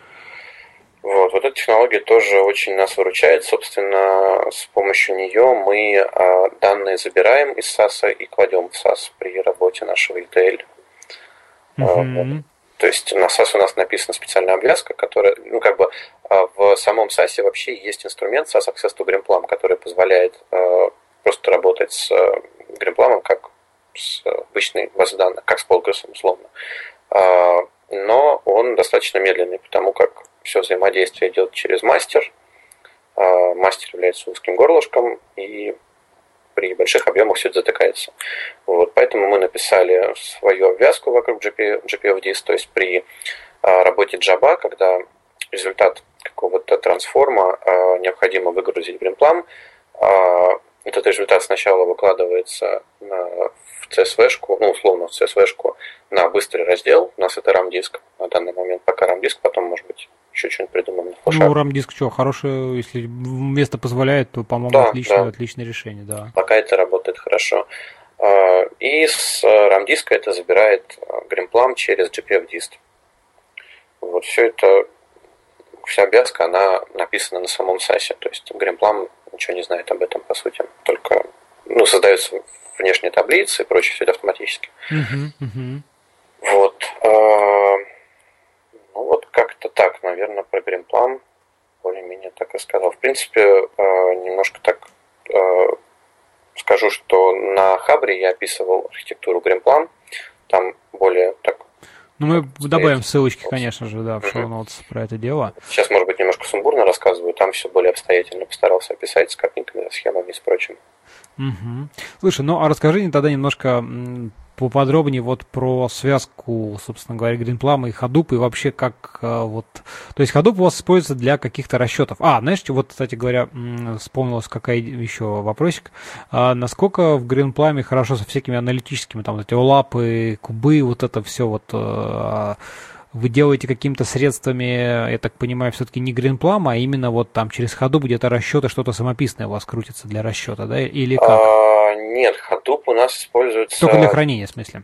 Speaker 2: Вот, вот эта технология тоже очень нас выручает. Собственно, с помощью нее мы а, данные забираем из сас и кладем в сас при работе нашего и ти эл. Uh-huh. Вот. То есть на сас у нас написана специальная обвязка, которая, ну, как бы в самом сас вообще есть инструмент SAS Access to Grimplam, который позволяет э, просто работать с Grimplam как с обычной базой данных, как с Postgres, условно. Э, но он достаточно медленный, потому как все взаимодействие идет через мастер. Э, мастер является узким горлышком, и при больших объемах все это затыкается. Вот, поэтому мы написали свою обвязку вокруг джи пи эф дист, то есть при а, работе Java, когда результат какого-то трансформа а, необходимо выгрузить в Гримплам, а, этот результат сначала выкладывается на, в си эс ви-шку, ну, условно в си эс ви-шку на быстрый раздел, у нас это RAM-диск на данный момент, пока RAM-диск, потом, может быть, еще что-нибудь придумаем.
Speaker 1: Ну, RAM-диск что, хорошее, если место позволяет, то, по-моему, да, отличное, да. отличное решение, да.
Speaker 2: Пока это работает хорошо. И с RAM-диска это забирает Grimplam через джи пи эф дист. Вот все это, вся обвязка, она написана на самом сасе, то есть Grimplam ничего не знает об этом, по сути, только, ну, создаются внешние таблицы и прочее, все это автоматически.
Speaker 1: Uh-huh, uh-huh.
Speaker 2: Вот. Ну, вот как-то так, наверное, про Grimplam более-менее так и сказал. В принципе, немножко так скажу, что на Хабре я описывал архитектуру Grimplam, там более так.
Speaker 1: Ну, мы добавим ссылочки, конечно же, да, в шоу-ноутс про это дело.
Speaker 2: Сейчас, может быть, немножко сумбурно рассказываю, там все более обстоятельно постарался описать с картинками, схемами и с прочим.
Speaker 1: Угу. Слушай, ну, а расскажи мне тогда немножко поподробнее вот про связку, собственно говоря, Grimplam и Hadoop, и вообще как вот... То есть Hadoop у вас используется для каких-то расчетов. А, знаешь, вот, кстати говоря, вспомнилось какая еще вопросик. А насколько в Grimplam хорошо со всякими аналитическими, там, эти олапы, кубы, вот это все вот... Вы делаете какими-то средствами, я так понимаю, все-таки не Grimplam, а именно вот там через Hadoop где-то расчеты, что-то самописное у вас крутится для расчета, да, или как?
Speaker 2: А, нет, Hadoop у нас используется...
Speaker 1: Только для хранения, в смысле?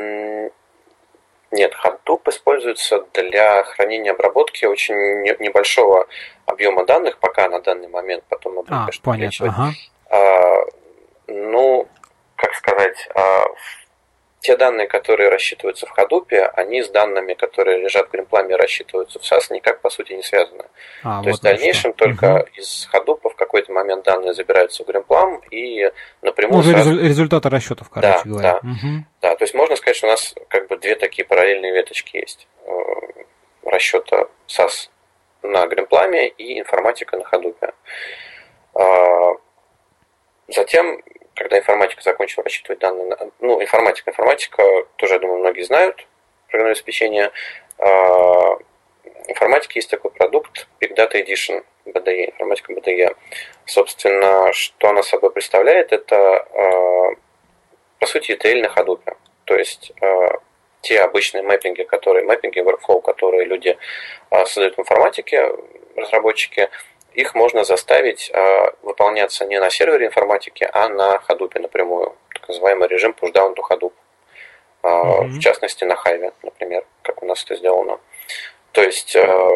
Speaker 2: Нет, Hadoop используется для хранения обработки очень небольшого объема данных, пока на данный момент, потом мы будем,
Speaker 1: а,
Speaker 2: конечно,
Speaker 1: понятно, ага.
Speaker 2: а, ну, как сказать... А, те данные, которые рассчитываются в Hadoop, они с данными, которые лежат в Grimplam, рассчитываются в сас, никак, по сути, не связаны. А, То вот есть в дальнейшем что. только угу. из Hadoop в какой-то момент данные забираются в Grimplam и напрямую...
Speaker 1: Уже сразу... результаты расчетов, короче
Speaker 2: да,
Speaker 1: говоря.
Speaker 2: Да,
Speaker 1: угу.
Speaker 2: да, то есть можно сказать, что у нас как бы две такие параллельные веточки есть. Расчета сас на Grimplam и информатика на Hadoop. Затем... Когда информатика закончила рассчитывать данные, ну, информатика, информатика, тоже, я думаю, многие знают, программное обеспечение. В информатике есть такой продукт Big Data Edition, би ди и, информатика би ди и. Собственно, что она собой представляет, это, по сути, и ти эл на Hadoop. То есть, те обычные мэппинги, которые, мэппинги, workflow, которые люди создают в информатике, разработчики, их можно заставить выполняться не на сервере информатики, а на Hadoop напрямую, так называемый режим pushdown to Hadoop. Mm-hmm. В частности, на Hive, например, как у нас это сделано. То есть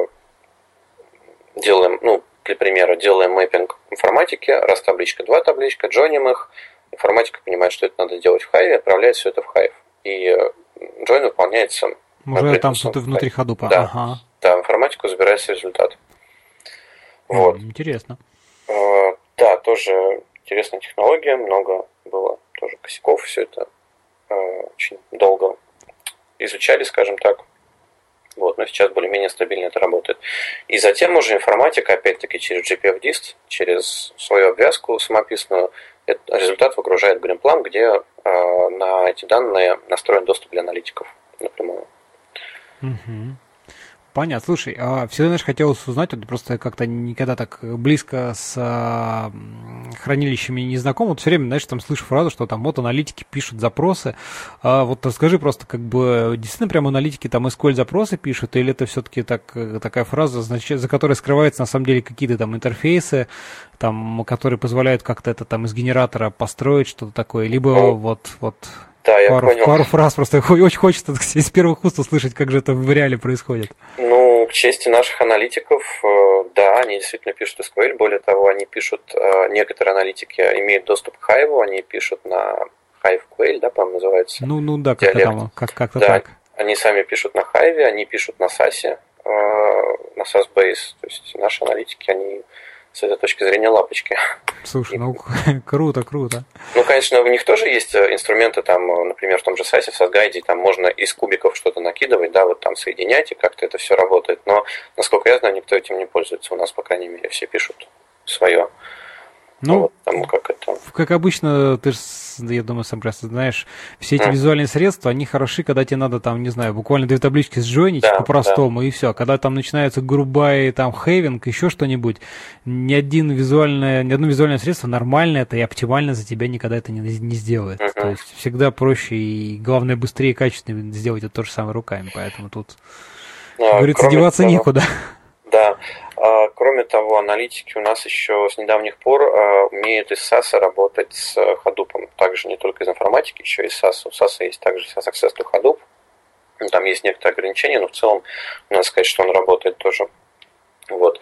Speaker 2: делаем, ну, для примера, делаем мэппинг информатики, раз табличка, два табличка, джойним их, информатика понимает, что это надо делать в Hive, отправляет все это в Hive. И джойн выполняется...
Speaker 1: Уже там что-то внутри Hadoop.
Speaker 2: Да,
Speaker 1: ага.
Speaker 2: Да, информатику забирается результат. Вот.
Speaker 1: Интересно.
Speaker 2: Да, тоже интересная технология, много было тоже косяков, все это очень долго изучали, скажем так. Вот, но сейчас более-менее стабильно это работает. И затем уже информатика, опять-таки, через джи пи эф дист, через свою обвязку самописную, этот результат выгружает в Greenplum, где э, на эти данные настроен доступ для аналитиков напрямую.
Speaker 1: Угу. Понятно. Слушай, а всегда, знаешь, хотелось узнать, вот просто как-то никогда так близко с а, хранилищами не знаком, вот все время, знаешь, там слышу фразу, что там вот аналитики пишут запросы. А вот расскажи просто, как бы, действительно прям аналитики там эс ку эль запросы пишут, или это все-таки так, такая фраза, значит, за которой скрываются на самом деле какие-то там интерфейсы, там, которые позволяют как-то это там из генератора построить, что-то такое, либо ну, вот, вот...
Speaker 2: Да, я
Speaker 1: пару,
Speaker 2: понял.
Speaker 1: Пару фраз просто очень хочется из первых уст услышать, как же это в реале происходит.
Speaker 2: Ну, к чести наших аналитиков, да, они действительно пишут эс ку эль. Более того, они пишут, некоторые аналитики имеют доступ к Hive, они пишут на Hive кью эл, да, по-моему, называется.
Speaker 1: Ну, ну да, как-то, там, как, как-то
Speaker 2: да,
Speaker 1: так.
Speaker 2: Они сами пишут на Hive, они пишут на сасе, на SAS-Base. То есть наши аналитики, они с этой точки зрения лапочки.
Speaker 1: Слушай, ну круто, круто.
Speaker 2: Ну, конечно, у них тоже есть инструменты, там, например, в том же сасе, в SAS-гайде, там можно из кубиков что-то накидывать, да, вот там соединять, и как-то это все работает. Но, насколько я знаю, никто этим не пользуется. У нас, по крайней мере, все пишут свое.
Speaker 1: Ну,
Speaker 2: вот, тому, как, это...
Speaker 1: как обычно, ты же, я думаю, сам просто знаешь, все эти mm. визуальные средства, они хороши, когда тебе надо, там, не знаю, буквально две таблички сжойнить да, по-простому, да. и все. Когда там начинается грубая, там, хейвинг, еще что-нибудь, ни, один визуальное, ни одно визуальное средство нормальное это и оптимально за тебя никогда это не, не сделает. Mm-hmm. То есть всегда проще и, главное, быстрее и качественнее сделать это то же самое руками, поэтому тут, а, как говорится, деваться того... некуда.
Speaker 2: Да. Кроме того, аналитики у нас еще с недавних пор умеют из саса работать с Hadoop. Также не только из информатики, еще и из саса. У саса есть также SAS Access to Hadoop. Там есть некоторые ограничения, но в целом надо сказать, что он работает тоже. Вот.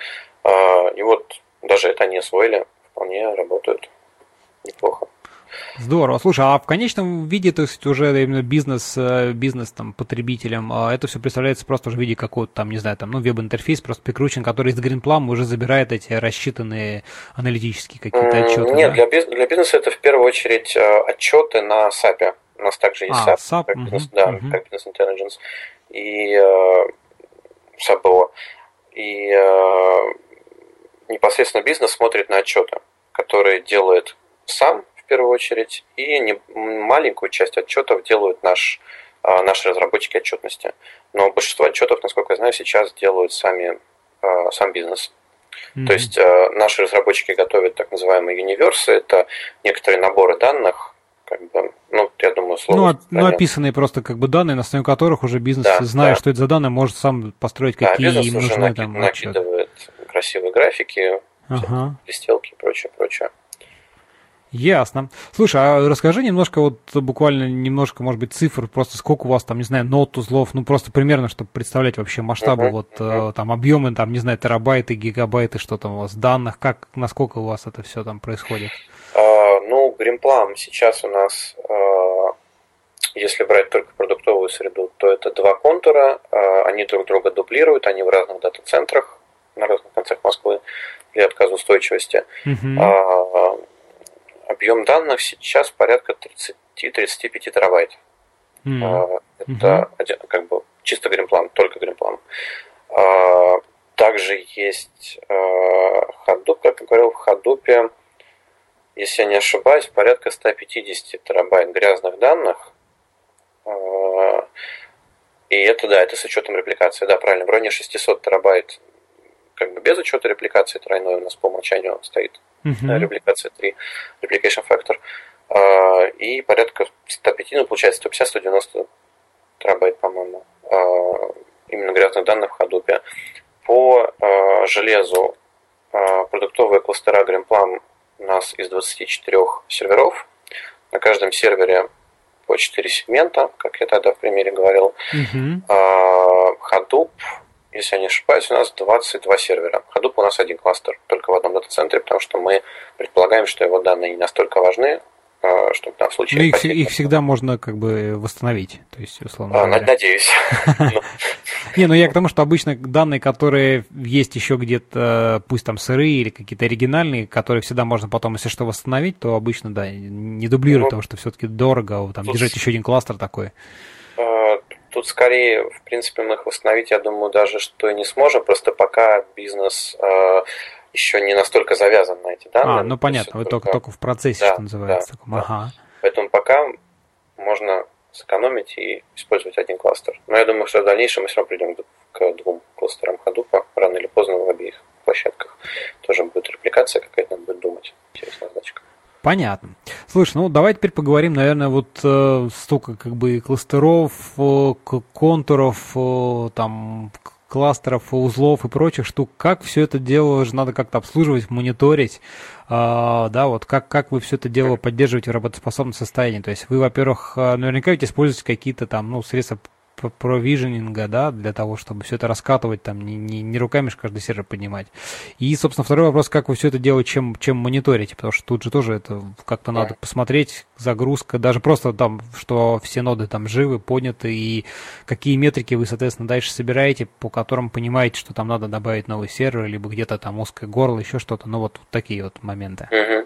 Speaker 2: И вот даже это они освоили, вполне работают неплохо.
Speaker 1: Здорово. Слушай, а в конечном виде, то есть уже именно бизнес, бизнес там, потребителям, это все представляется просто уже в виде какого-то там, не знаю, там, ну, веб-интерфейс просто прикручен, который из Greenplum уже забирает эти рассчитанные аналитические какие-то отчеты?
Speaker 2: Нет,
Speaker 1: да?
Speaker 2: для, биз- для бизнеса это в первую очередь отчеты на сапе. У нас также есть
Speaker 1: а,
Speaker 2: SAP,
Speaker 1: SAP,
Speaker 2: как,
Speaker 1: угу,
Speaker 2: бизнес, да,
Speaker 1: угу.
Speaker 2: как Business Intelligence, и э, SAP было. И э, непосредственно бизнес смотрит на отчеты, которые делает сам, в первую очередь, и не, маленькую часть отчетов делают наш, а, наши разработчики отчетности. Но большинство отчетов, насколько я знаю, сейчас делают сами, а, сам бизнес. Mm-hmm. То есть а, наши разработчики готовят так называемые универсы, это некоторые наборы данных, как бы, ну, я думаю, сложно.
Speaker 1: Ну, ну, описанные просто как бы данные, на основе которых уже бизнес, да, зная, да. что это за данные, может сам построить какие
Speaker 2: да,
Speaker 1: им нужны
Speaker 2: уже
Speaker 1: там
Speaker 2: накидывает отчеты. Красивые графики, ага. листелки и прочее, прочее.
Speaker 1: Ясно. Слушай, а расскажи немножко, вот буквально немножко, может быть, цифр, просто сколько у вас там, не знаю, нод, узлов, ну просто примерно, чтобы представлять вообще масштабы, uh-huh, вот uh-huh. там объемы, там, не знаю, терабайты, гигабайты, что там у вас, данных, как, насколько у вас это все там происходит?
Speaker 2: Uh, ну, Greenplum сейчас у нас, uh, если брать только продуктовую среду, то это два контура, uh, они друг друга дублируют, они в разных дата-центрах, на разных концах Москвы для отказоустойчивости. Uh-huh. Uh, Объем данных сейчас порядка тридцать-тридцать пять терабайт. Mm-hmm. Это mm-hmm. как бы чисто Greenplum, только Greenplum. Также есть Hadoop, как я говорил, в Hadoop, если я не ошибаюсь, порядка сто пятьдесят терабайт грязных данных. И это, да, это с учетом репликации. Да, правильно, в районе шестьсот терабайт как бы без учета репликации тройной у нас по умолчанию стоит. Uh-huh. Репликация три, replication factor. Uh, и порядка сто пятьдесят, ну, получается, сто пятьдесят - сто девяносто терабайт, по-моему, именно грязных данных в Hadoop. По железу продуктовые кластера Greenplum у нас из двадцати четырёх серверов. На каждом сервере по четыре сегмента, как я тогда в примере говорил. Uh-huh. Hadoop, если я не ошибаюсь, у нас двадцать два сервера. Hadoop у нас один кластер, только в одном дата-центре, потому что мы предполагаем, что его данные не настолько важны, чтобы там в случае...
Speaker 1: Ну, их, их всегда можно как бы восстановить, то есть, условно
Speaker 2: а, говоря. Надеюсь.
Speaker 1: Не, ну я к тому, что обычно данные, которые есть еще где-то, пусть там сырые или какие-то оригинальные, которые всегда можно потом, если что, восстановить, то обычно, да, не дублируют, потому что все-таки дорого там держать еще один кластер такой.
Speaker 2: Тут скорее, в принципе, мы их восстановить, я думаю, даже что и не сможем, просто пока бизнес еще не настолько завязан на эти данные.
Speaker 1: А, ну понятно, вы только, только в процессе,
Speaker 2: да,
Speaker 1: что называется.
Speaker 2: Да,
Speaker 1: таком. Ага.
Speaker 2: Да. Поэтому пока можно сэкономить и использовать один кластер. Но я думаю, что в дальнейшем мы все равно придем к двум кластерам Hadoop, рано или поздно в обеих площадках. Тоже будет репликация какая-то, надо будет думать. Интересная задачка.
Speaker 1: Понятно. Слушай, ну давай теперь поговорим, наверное, вот э, столько как бы кластеров, э, контуров, э, там кластеров, узлов и прочих штук. Как все это дело же надо как-то обслуживать, мониторить, э, да, вот как, как вы все это дело поддерживаете в работоспособном состоянии. То есть вы, во-первых, наверняка ведь используете какие-то там, ну, средства провиженинга, да, для того, чтобы все это раскатывать, там, не, не, не руками же каждый сервер поднимать. И, собственно, второй вопрос, как вы все это делаете, чем, чем мониторите, потому что тут же тоже это как-то надо посмотреть, загрузка, даже просто там, что все ноды там живы, подняты, и какие метрики вы, соответственно, дальше собираете, по которым понимаете, что там надо добавить новый сервер, либо где-то там узкое горло, еще что-то, ну, вот, вот такие вот моменты.
Speaker 2: Угу.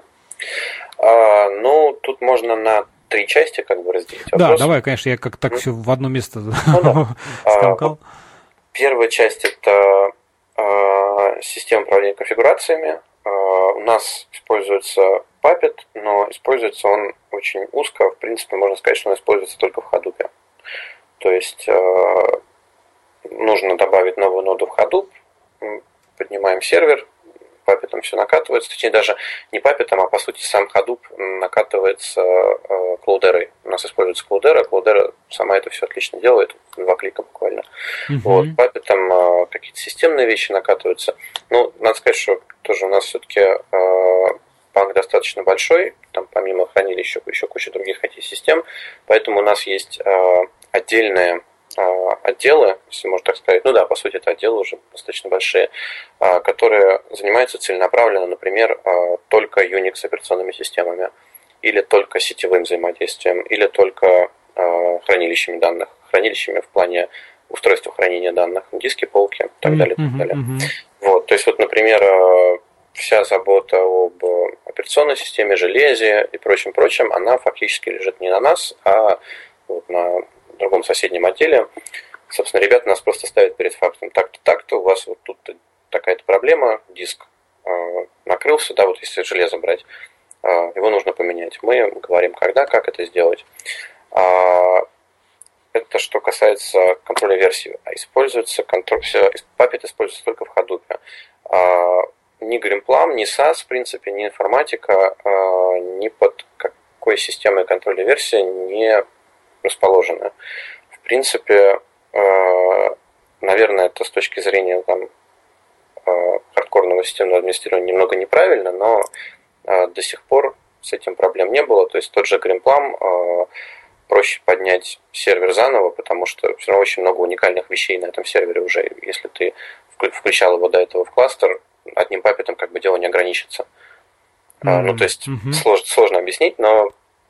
Speaker 2: А, ну, тут можно на три части как бы разделить вопрос.
Speaker 1: Да, давай, конечно, я как так mm. все в одно место ну,
Speaker 2: да.
Speaker 1: скомкал.
Speaker 2: А, первая часть – это а, система управления конфигурациями. А, у нас используется Puppet, но используется он очень узко. В принципе, можно сказать, что он используется только в Hadoop. То есть а, нужно добавить новую ноду в Hadoop, поднимаем сервер, Puppet все накатывается, точнее даже не Puppet, а по сути сам Hadoop накатывается э, Cloudera. У нас используется Cloudera, Cloudera сама это все отлично делает, два клика буквально. Uh-huh. Вот, Puppet э, какие-то системные вещи накатываются. Ну, надо сказать, что тоже у нас все-таки э, банк достаточно большой, там помимо хранилища еще куча других ай ти-систем, поэтому у нас есть э, отдельные отделы, если можно так сказать, ну да, по сути это отделы уже достаточно большие, которые занимаются целенаправленно, например, только Unix операционными системами, или только сетевым взаимодействием, или только хранилищами данных, хранилищами в плане устройства хранения данных, диски, полки и так далее.
Speaker 1: Mm-hmm,
Speaker 2: так далее.
Speaker 1: Mm-hmm.
Speaker 2: Вот, то есть вот, например, вся забота об операционной системе, железе и прочем-прочем, она фактически лежит не на нас, а вот на в другом соседнем отделе. Собственно, ребята нас просто ставят перед фактом. Так-то, так-то, у вас вот тут такая-то проблема, диск э, накрылся, да, вот если железо брать, э, его нужно поменять. Мы говорим, когда, как это сделать. А, это что касается контроля версии. Используется контроль, Puppet используется только в Hadoop. А, ни Greenplum, ни сас, в принципе, ни информатика, а, ни под какой системой контроля версии не расположены. В принципе, наверное, это с точки зрения там, хардкорного системного администрирования немного неправильно, но до сих пор с этим проблем не было. То есть тот же Greenplum проще поднять сервер заново, потому что все равно очень много уникальных вещей на этом сервере уже. Если ты включал его до этого в кластер, одним папетом как бы дело не ограничится. Mm-hmm. Ну, то есть mm-hmm. сложно, сложно объяснить, но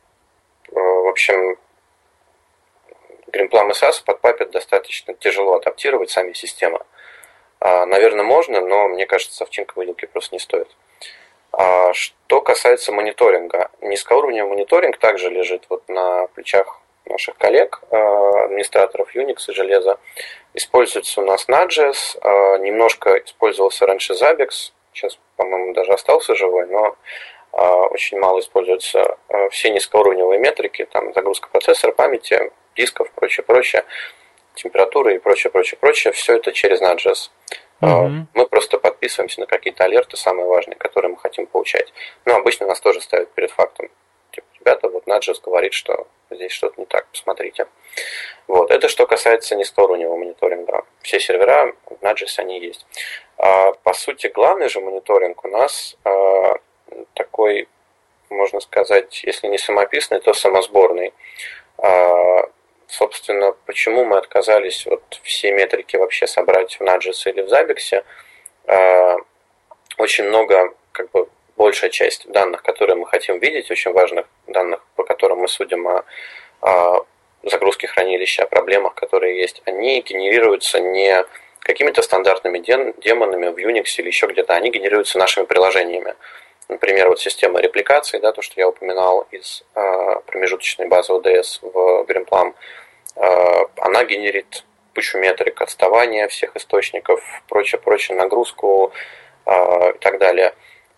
Speaker 2: в общем Greenplum и сас под Puppet достаточно тяжело адаптировать сами системы. А, наверное, можно, но мне кажется, овчинка выделки просто не стоит. А, что касается мониторинга. Низкоуровневый мониторинг также лежит вот на плечах наших коллег, администраторов Unix и железа. Используется у нас Node.js, а, немножко использовался раньше Zabbix, сейчас, по-моему, даже остался живой, но а, очень мало используются а, все низкоуровневые метрики, там загрузка процессора, памяти, дисков, прочее, прочее, температуры и прочее, прочее, прочее, все это через Node.js. Mm-hmm. Мы просто подписываемся на какие-то алерты, самые важные, которые мы хотим получать. Но обычно нас тоже ставят перед фактом. Типа, ребята, вот Node.js говорит, что здесь что-то не так, посмотрите. Вот. Это что касается низкоуровневого мониторинга. Все сервера в Nagios они есть. А, по сути, главный же мониторинг у нас а, такой, можно сказать, если не самописный, то самосборный. А, собственно, почему мы отказались вот все метрики вообще собрать в Nagios или в Zabbix? А, очень много, как бы, большая часть данных, которые мы хотим видеть, очень важных данных, по которым мы судим о, о загрузке хранилища, о проблемах, которые есть, они генерируются не какими-то стандартными демонами в Unix или еще где-то, они генерируются нашими приложениями. Например, вот система репликации, да, то, что я упоминал из э, промежуточной базы о ди эс в Greenplum, э, она генерит кучу метрик, отставания всех источников, прочее-прочее, нагрузку э, и так далее.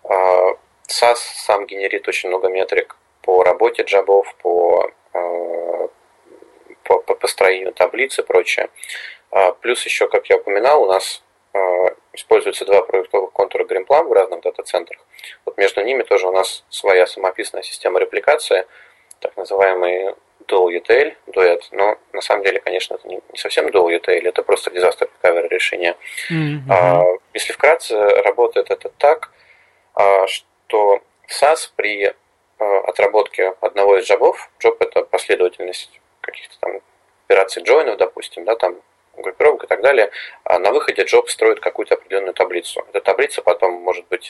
Speaker 2: сас сам генерит очень много метрик по работе джабов, по, по, по построению таблиц и прочее. Плюс еще, как я упоминал, у нас используются два продуктовых контура Greenplum в разных дата-центрах. Вот между ними тоже у нас своя самописная система репликации, так называемый dual-util, дуэт. Но на самом деле, конечно, это не совсем dual-util, это просто disaster recovery решение. Mm-hmm. Если вкратце, работает это так, что в сас при отработке одного из джобов, джоб это последовательность каких-то там операций джойнов, допустим, да, там группировок и так далее, на выходе джоб строит какую-то определенную таблицу. Эта таблица потом может быть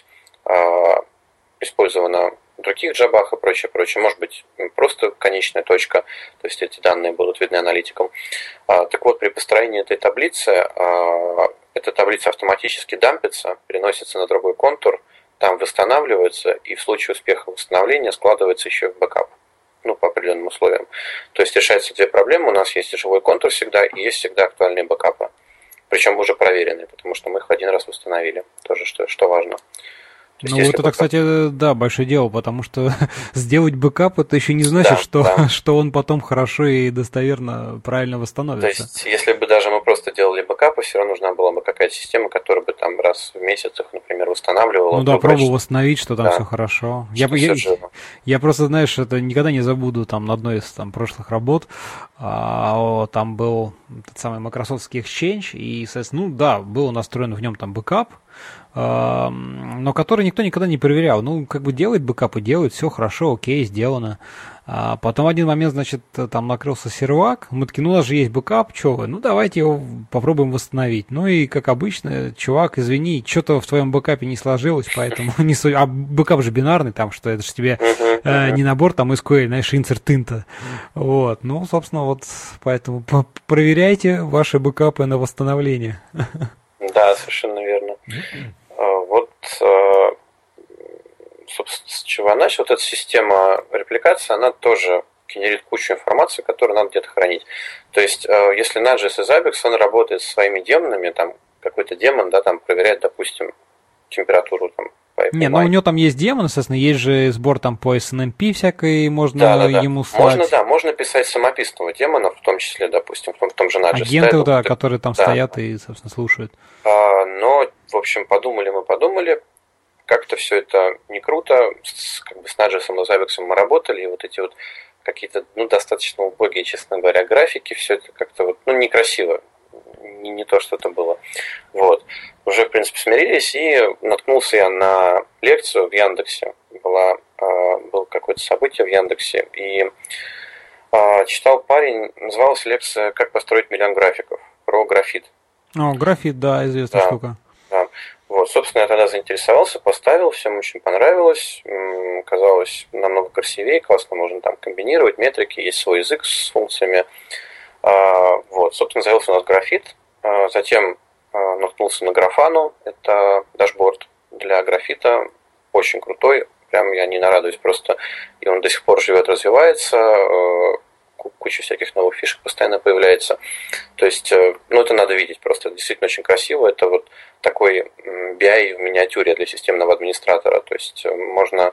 Speaker 2: использована в других джобах и прочее, прочее. Может быть просто конечная точка, то есть эти данные будут видны аналитикам. Так вот, при построении этой таблицы эта таблица автоматически дампится, переносится на другой контур, там восстанавливается, и в случае успеха восстановления складывается еще в бэкап, ну, по определенным условиям. То есть решаются две проблемы. У нас есть живой контур всегда, и есть всегда актуальные бэкапы. Причем уже проверенные, потому что мы их один раз восстановили. Тоже что, что важно.
Speaker 1: Ну вот это, бэкап... кстати, да, большое дело, потому что сделать бэкап, это еще не значит, да, что, да. что он потом хорошо и достоверно правильно восстановится.
Speaker 2: То есть, если бы даже мы просто делали бэкапы, все равно нужна была бы какая-то система, которая бы там раз в месяц их, например, восстанавливала.
Speaker 1: Ну да, пробовал восстановить, что там да. все хорошо. Что я, я, я просто, знаешь, это никогда не забуду, там на одной из там, прошлых работ, а, там был тот самый Microsoftский Exchange, и, соответственно, ну да, был настроен в нем там бэкап, но который никто никогда не проверял. Ну, как бы делает бэкапы, делает, все хорошо, окей, сделано. А потом в один момент, значит, там накрылся сервак, мы такие, ну, у нас же есть бэкап, что вы, ну, давайте его попробуем восстановить. Ну, и, как обычно, чувак, извини, что-то в твоем бэкапе не сложилось, поэтому не суть. А бэкап же бинарный, там, что это же тебе э, не набор, там, эс ку эль, знаешь, insert int. Вот, ну, собственно, вот, поэтому проверяйте ваши бэкапы на восстановление.
Speaker 2: Да, совершенно верно. Вот, собственно, с чего я начал, вот эта система репликации, она тоже генерит кучу информации, которую надо где-то хранить. То есть, если Nagios и Zabbix, он работает со своими демонами, там какой-то демон, да, там проверяет, допустим, температуру там.
Speaker 1: Не, ну у него там есть демон, естественно, есть же сбор там по эс эн эм пи всякой, можно да, да, да. ему слать.
Speaker 2: Можно, да, можно писать самописного демона, в том числе, допустим, в том, в том же Nagios.
Speaker 1: Агенты, да, это, которые там да. стоят и, собственно, слушают.
Speaker 2: А, но, в общем, подумали мы, подумали, как-то все это не круто, с, как бы с Nagios и Zabbix мы работали, и вот эти вот какие-то, ну, достаточно убогие, честно говоря, графики, все это как-то вот, ну, некрасиво. Не, не то, что это было. Вот. Уже, в принципе, смирились, и наткнулся я на лекцию в Яндексе. Была, э, было какое-то событие в Яндексе, и э, читал парень, называлась лекция «Как построить миллион графиков» про графит.
Speaker 1: О, графит, да, известная
Speaker 2: да,
Speaker 1: штука.
Speaker 2: Да. Вот, собственно, я тогда заинтересовался, поставил, всем очень понравилось. Казалось намного красивее, классно можно там комбинировать метрики, есть свой язык с функциями. Вот, собственно, завелся у нас графит, затем наткнулся на Графану, это дашборд для графита, очень крутой, прям я не нарадуюсь просто, и он до сих пор живет, развивается, куча всяких новых фишек постоянно появляется, то есть, ну, это надо видеть просто, это действительно очень красиво, это вот такой би ай в миниатюре для системного администратора, то есть можно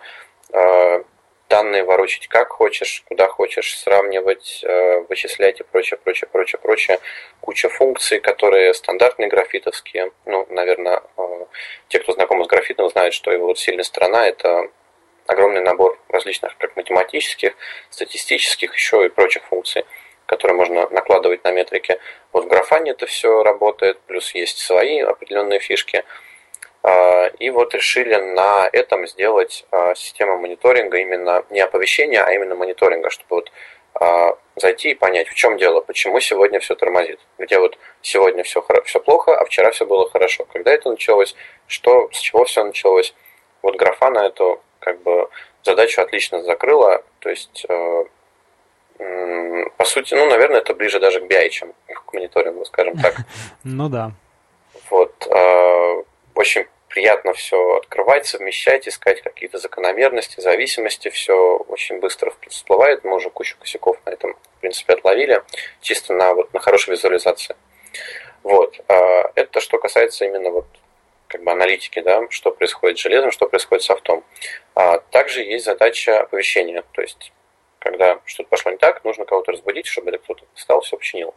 Speaker 2: данные ворочать как хочешь, куда хочешь, сравнивать, вычислять и прочее, прочее, прочее, прочее. Куча функций, которые стандартные графитовские. Ну, наверное, те, кто знаком с графитом, знают, что его вот сильная сторона – это огромный набор различных как математических, статистических, еще и прочих функций, которые можно накладывать на метрики. Вот в Grafana это все работает, плюс есть свои определенные фишки. И вот решили на этом сделать систему мониторинга, именно не оповещения, а именно мониторинга, чтобы вот зайти и понять, в чем дело, почему сегодня все тормозит, где вот сегодня все, все плохо, а вчера все было хорошо. Когда это началось, что, с чего все началось. Вот Grafana эту как бы задачу отлично закрыла, то есть по сути, ну, наверное, это ближе даже к би ай, чем к мониторингу, скажем так.
Speaker 1: Ну да.
Speaker 2: Вот. Очень приятно все открывать, совмещать, искать какие-то закономерности, зависимости. Все очень быстро всплывает. Мы уже кучу косяков на этом, в принципе, отловили. Чисто на, вот, на хорошей визуализации. Вот. Это что касается именно вот как бы аналитики, да, что происходит с железом, что происходит с софтом. Также есть задача оповещения. То есть когда что-то пошло не так, нужно кого-то разбудить, чтобы это кто-то встал, все починил.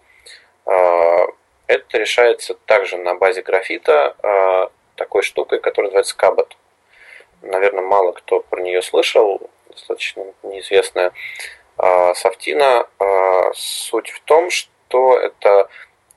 Speaker 2: Это решается также на базе графита такой штукой, которая называется Cabot. Наверное, мало кто про нее слышал, достаточно неизвестная софтина. Суть в том, что это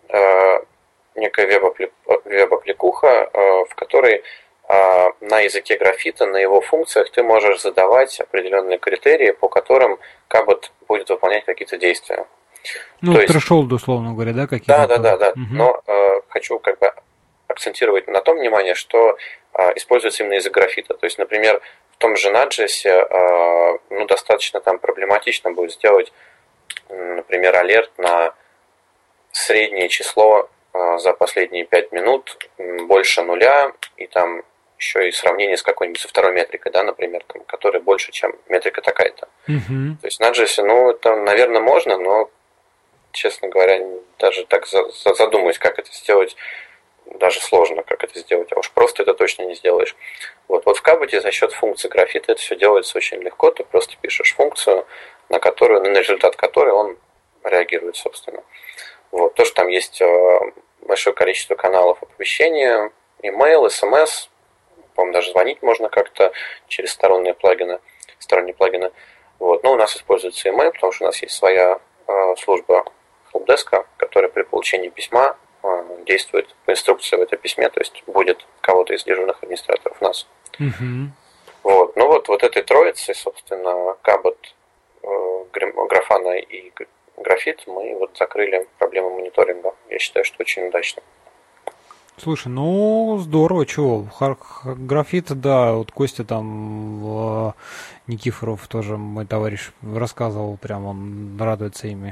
Speaker 2: некая веб-аппликуха, в которой на языке графита, на его функциях ты можешь задавать определенные критерии, по которым Cabot будет выполнять какие-то действия.
Speaker 1: Ну, threshold, условно говоря, да, какие-то?
Speaker 2: Да, да, да, да. Угу. Но э, хочу как бы акцентировать на том внимание, что э, используется именно язык графита. То есть, например, в том же Node.js э, ну, достаточно там проблематично будет сделать, например, алерт на среднее число э, за последние пять минут больше нуля, и там еще и сравнение с какой-нибудь со второй метрикой, да, например, там, которая больше, чем метрика такая-то.
Speaker 1: Uh-huh.
Speaker 2: То есть на Node.js, ну, это, наверное, можно, но, честно говоря, даже так задумываюсь, как это сделать, даже сложно, как это сделать, а уж просто это точно не сделаешь. Вот, вот в Cabot за счет функции графита это все делается очень легко, ты просто пишешь функцию, на которую, на результат которой он реагирует, собственно. Вот, то, что там есть большое количество каналов оповещения, email, эс эм эс, по-моему, даже звонить можно как-то через сторонние плагины, сторонние плагины. Вот. Но у нас используется email, потому что у нас есть своя э, служба helpdesk, которая при получении письма э, действует по инструкции в этом письме, то есть будет кого-то из дежурных администраторов нас.
Speaker 1: Mm-hmm.
Speaker 2: Вот. Ну вот, вот этой троицей, собственно, Cabot, э, Grafana и Graphite мы вот закрыли проблему мониторинга. Я считаю, что очень удачно.
Speaker 1: Слушай, ну здорово, чего? Графит, да, вот Костя там, Никифоров тоже, мой товарищ, рассказывал, прям он радуется ими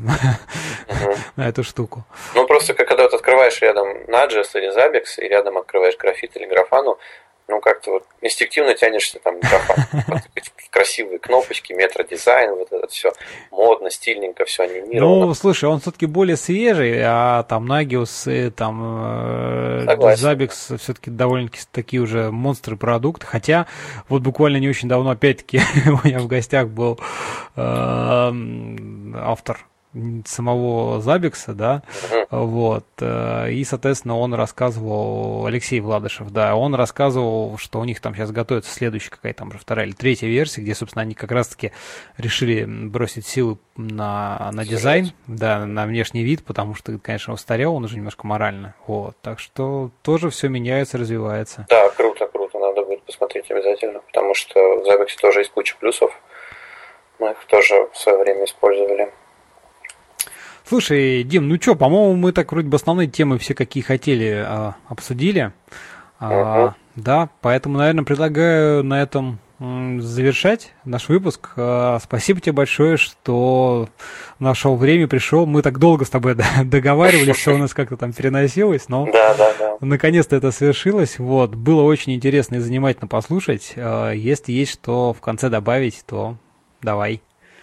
Speaker 1: на эту штуку.
Speaker 2: Ну просто, когда ты открываешь рядом Node.js или Zabbix, и рядом открываешь Graphite или Grafana, ну как-то вот инстинктивно тянешься там к Grafana. Красивые кнопочки, метродизайн, вот это все модно, стильненько, все анимировано.
Speaker 1: Ну, слушай, он все-таки более свежий, а там Nagios и там Zabbix все-таки довольно-таки такие уже монстры продукты. Хотя вот буквально не очень давно, опять-таки, у меня в гостях был э, автор самого Zabbix, да, uh-huh. вот, и, соответственно, он рассказывал, Алексей Владышев, да, он рассказывал, что у них там сейчас готовится следующая какая-то там уже вторая или третья версия, где, собственно, они как раз-таки решили бросить силы на, на дизайн, да, на внешний вид, потому что, конечно, устарел он уже немножко морально, вот, так что тоже все меняется, развивается.
Speaker 2: Да, круто, круто, надо будет посмотреть обязательно, потому что в Zabbix тоже есть куча плюсов, мы их тоже в свое время использовали.
Speaker 1: Слушай, Дим, ну что, по-моему, мы так вроде бы основные темы все, какие хотели, а, обсудили. А, uh-huh. Да, поэтому, наверное, предлагаю на этом м, завершать наш выпуск. А, спасибо тебе большое, что нашел время, пришел. Мы так долго с тобой договаривались, все у нас как-то там переносилось, но
Speaker 2: да, да, да.
Speaker 1: наконец-то это совершилось. Вот. Было очень интересно и занимательно послушать. А, если есть что в конце добавить, то давай.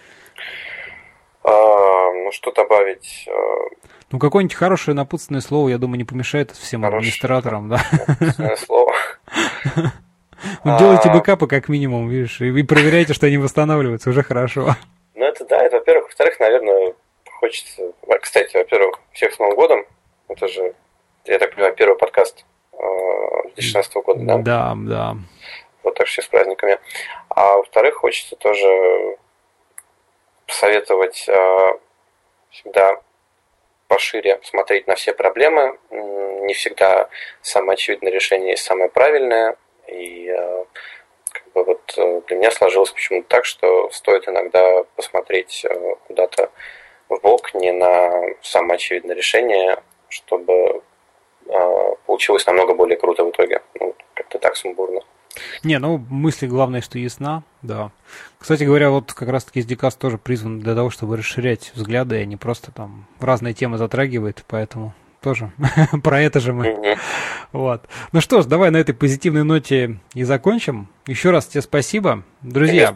Speaker 2: А, ну, что добавить?
Speaker 1: Ну, какое-нибудь хорошее напутственное слово, я думаю, не помешает всем
Speaker 2: хорошее
Speaker 1: администраторам, да?
Speaker 2: Напутственное слово.
Speaker 1: Ну, делайте бэкапы, как минимум, видишь, и проверяйте, что они восстанавливаются, уже хорошо.
Speaker 2: Ну, это да, это, во-первых. Во-вторых, наверное, хочется... Кстати, во-первых, всех с Новым годом. Это же, я так понимаю, первый подкаст две тысячи шестнадцатого года, да?
Speaker 1: Да, да.
Speaker 2: Вот так что с праздниками. А во-вторых, хочется тоже посоветовать всегда пошире смотреть на все проблемы. Не всегда самое очевидное решение есть самое правильное. И как бы вот для меня сложилось почему-то так, что стоит иногда посмотреть куда-то в бок, не на самое очевидное решение, чтобы получилось намного более круто в итоге. Ну, как-то так сумбурно.
Speaker 1: Не, ну, мысли, главное, что ясна, да. Кстати говоря, вот как раз-таки эс ди каст тоже призван для того, чтобы расширять взгляды, и не просто там разные темы затрагивает, поэтому тоже про это же мы. Mm-hmm. Вот. Ну что ж, давай на этой позитивной ноте и закончим. Еще раз тебе спасибо. Друзья,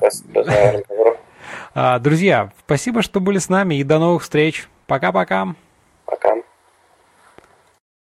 Speaker 1: друзья, спасибо, что были с нами, и до новых встреч. Пока-пока.
Speaker 2: Пока.